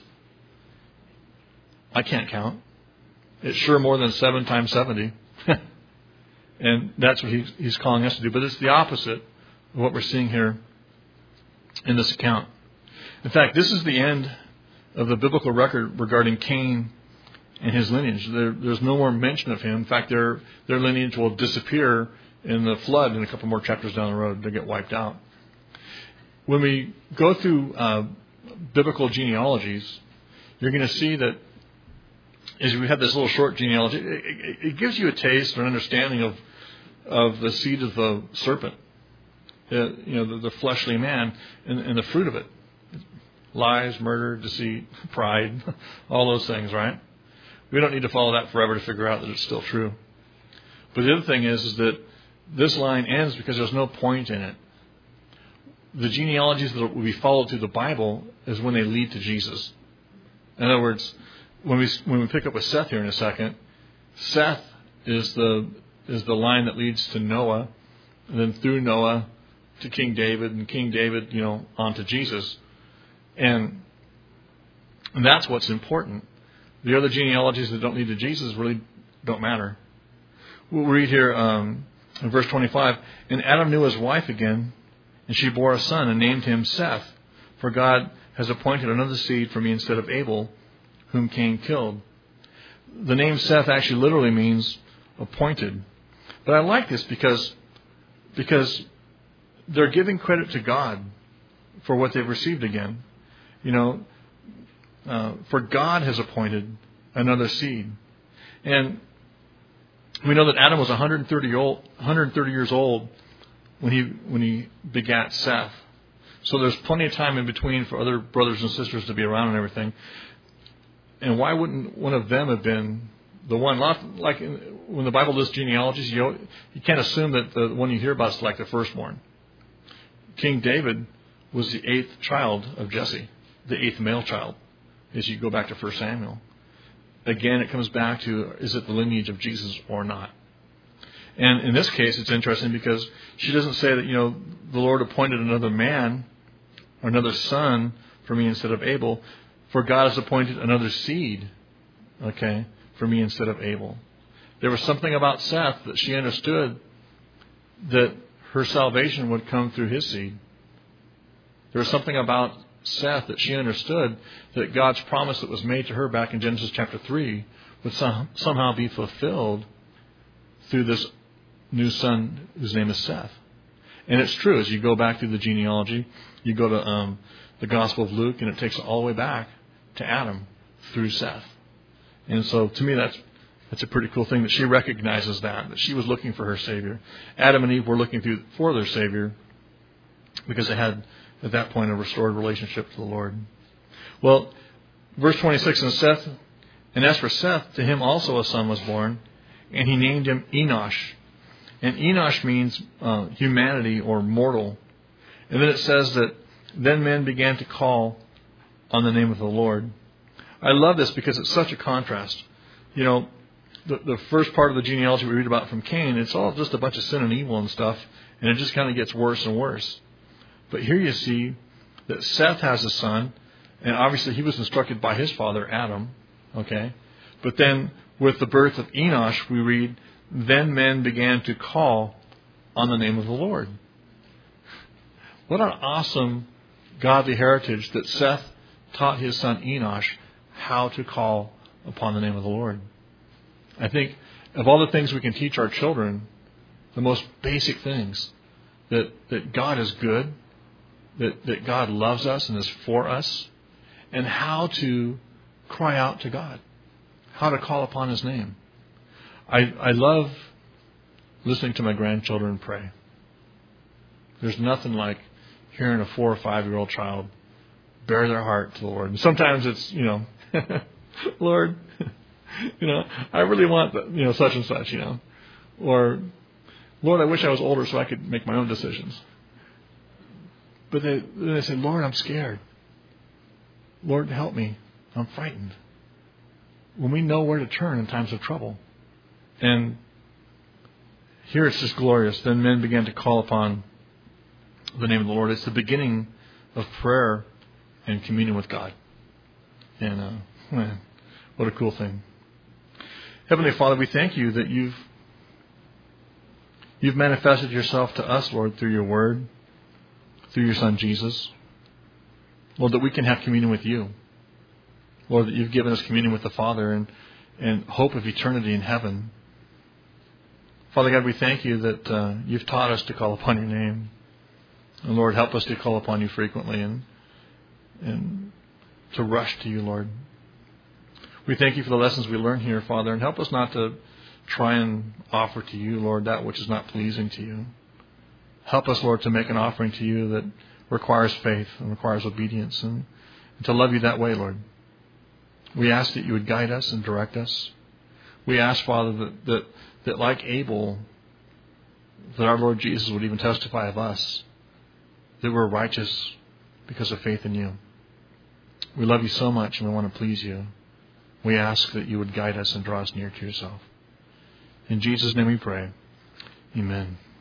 I can't count. It's sure more than seven times seventy. And that's what he's, he's calling us to do. But it's the opposite of what we're seeing here in this account. In fact, this is the end of the biblical record regarding Cain and his lineage. There, there's no more mention of him. In fact, their their lineage will disappear in the flood in a couple more chapters down the road. They get wiped out. When we go through uh, biblical genealogies, you're going to see that as we have this little short genealogy, it, it, it gives you a taste or an understanding of of the seed of the serpent, the, you know, the, the fleshly man, and, and the fruit of it. Lies, murder, deceit, pride, all those things, right? We don't need to follow that forever to figure out that it's still true. But the other thing is, is that this line ends because there's no point in it. The genealogies that will be followed through the Bible is when they lead to Jesus. In other words, when we when we pick up with Seth here in a second, Seth is the is the line that leads to Noah, and then through Noah to King David, and King David, you know, on to Jesus. And, and that's what's important. The other genealogies that don't lead to Jesus really don't matter. We'll read here um, in verse twenty-five, and Adam knew his wife again, and she bore a son and named him Seth, for God has appointed another seed for me instead of Abel, whom Cain killed. The name Seth actually literally means appointed. But I like this because, because they're giving credit to God for what they've received again. You know, uh, for God has appointed another seed. And we know that Adam was one hundred thirty, old, one hundred thirty years old when he when he begat Seth. So there's plenty of time in between for other brothers and sisters to be around and everything. And why wouldn't one of them have been the one? Like when the Bible lists genealogies, you know, you can't assume that the one you hear about is like the firstborn. King David was the eighth child of Jesse, the eighth male child, as you go back to First Samuel. Again, it comes back to, is it the lineage of Jesus or not? And in this case, it's interesting because she doesn't say that, you know, the Lord appointed another man or another son for me instead of Abel, for God has appointed another seed, okay, for me instead of Abel. There was something about Seth that she understood that her salvation would come through his seed. There was something about Seth that she understood that God's promise that was made to her back in Genesis chapter three would some, somehow be fulfilled through this new son whose name is Seth. And it's true. As you go back through the genealogy, you go to um, the Gospel of Luke, and it takes it all the way back to Adam through Seth. And so to me, that's that's a pretty cool thing that she recognizes that, that she was looking for her Savior. Adam and Eve were looking through for their Savior because they had, at that point, a restored relationship to the Lord. Well, verse twenty-six, and Seth, and as for Seth, to him also a son was born, and he named him Enosh. And Enosh means uh, humanity or mortal. And then it says that then men began to call on the name of the Lord. I love this because it's such a contrast. You know, the, the first part of the genealogy we read about from Cain, it's all just a bunch of sin and evil and stuff, and it just kind of gets worse and worse. But here you see that Seth has a son, and obviously he was instructed by his father, Adam. Okay? But then with the birth of Enosh, we read, then men began to call on the name of the Lord. What an awesome godly heritage that Seth taught his son Enosh how to call upon the name of the Lord. I think of all the things we can teach our children, the most basic things, that, that God is good, that, that God loves us and is for us, and how to cry out to God, how to call upon His name. I, I love listening to my grandchildren pray. There's nothing like hearing a four or five year old child bare their heart to the Lord. And sometimes it's, you know, Lord, you know, I really want, the, you know, such and such, you know, or Lord, I wish I was older so I could make my own decisions. But they, they say, Lord, I'm scared. Lord, help me. I'm frightened. When we know where to turn in times of trouble. And here it's just glorious. Then men began to call upon the name of the Lord. It's the beginning of prayer and communion with God. And uh, man, what a cool thing. Heavenly Father, we thank you that you've you've manifested yourself to us, Lord, through your word, through your Son Jesus. Lord, that we can have communion with you. Lord, that you've given us communion with the Father and, and hope of eternity in heaven. Father God, we thank you that uh, you've taught us to call upon your name. And Lord, help us to call upon you frequently and and to rush to you, Lord. We thank you for the lessons we learn here, Father, and help us not to try and offer to you, Lord, that which is not pleasing to you. Help us, Lord, to make an offering to you that requires faith and requires obedience, and, and to love you that way, Lord. We ask that you would guide us and direct us. We ask, Father, that, that, that like Abel, that our Lord Jesus would even testify of us, that we're righteous because of faith in you. We love you so much and we want to please you. We ask that you would guide us and draw us near to yourself. In Jesus' name we pray. Amen.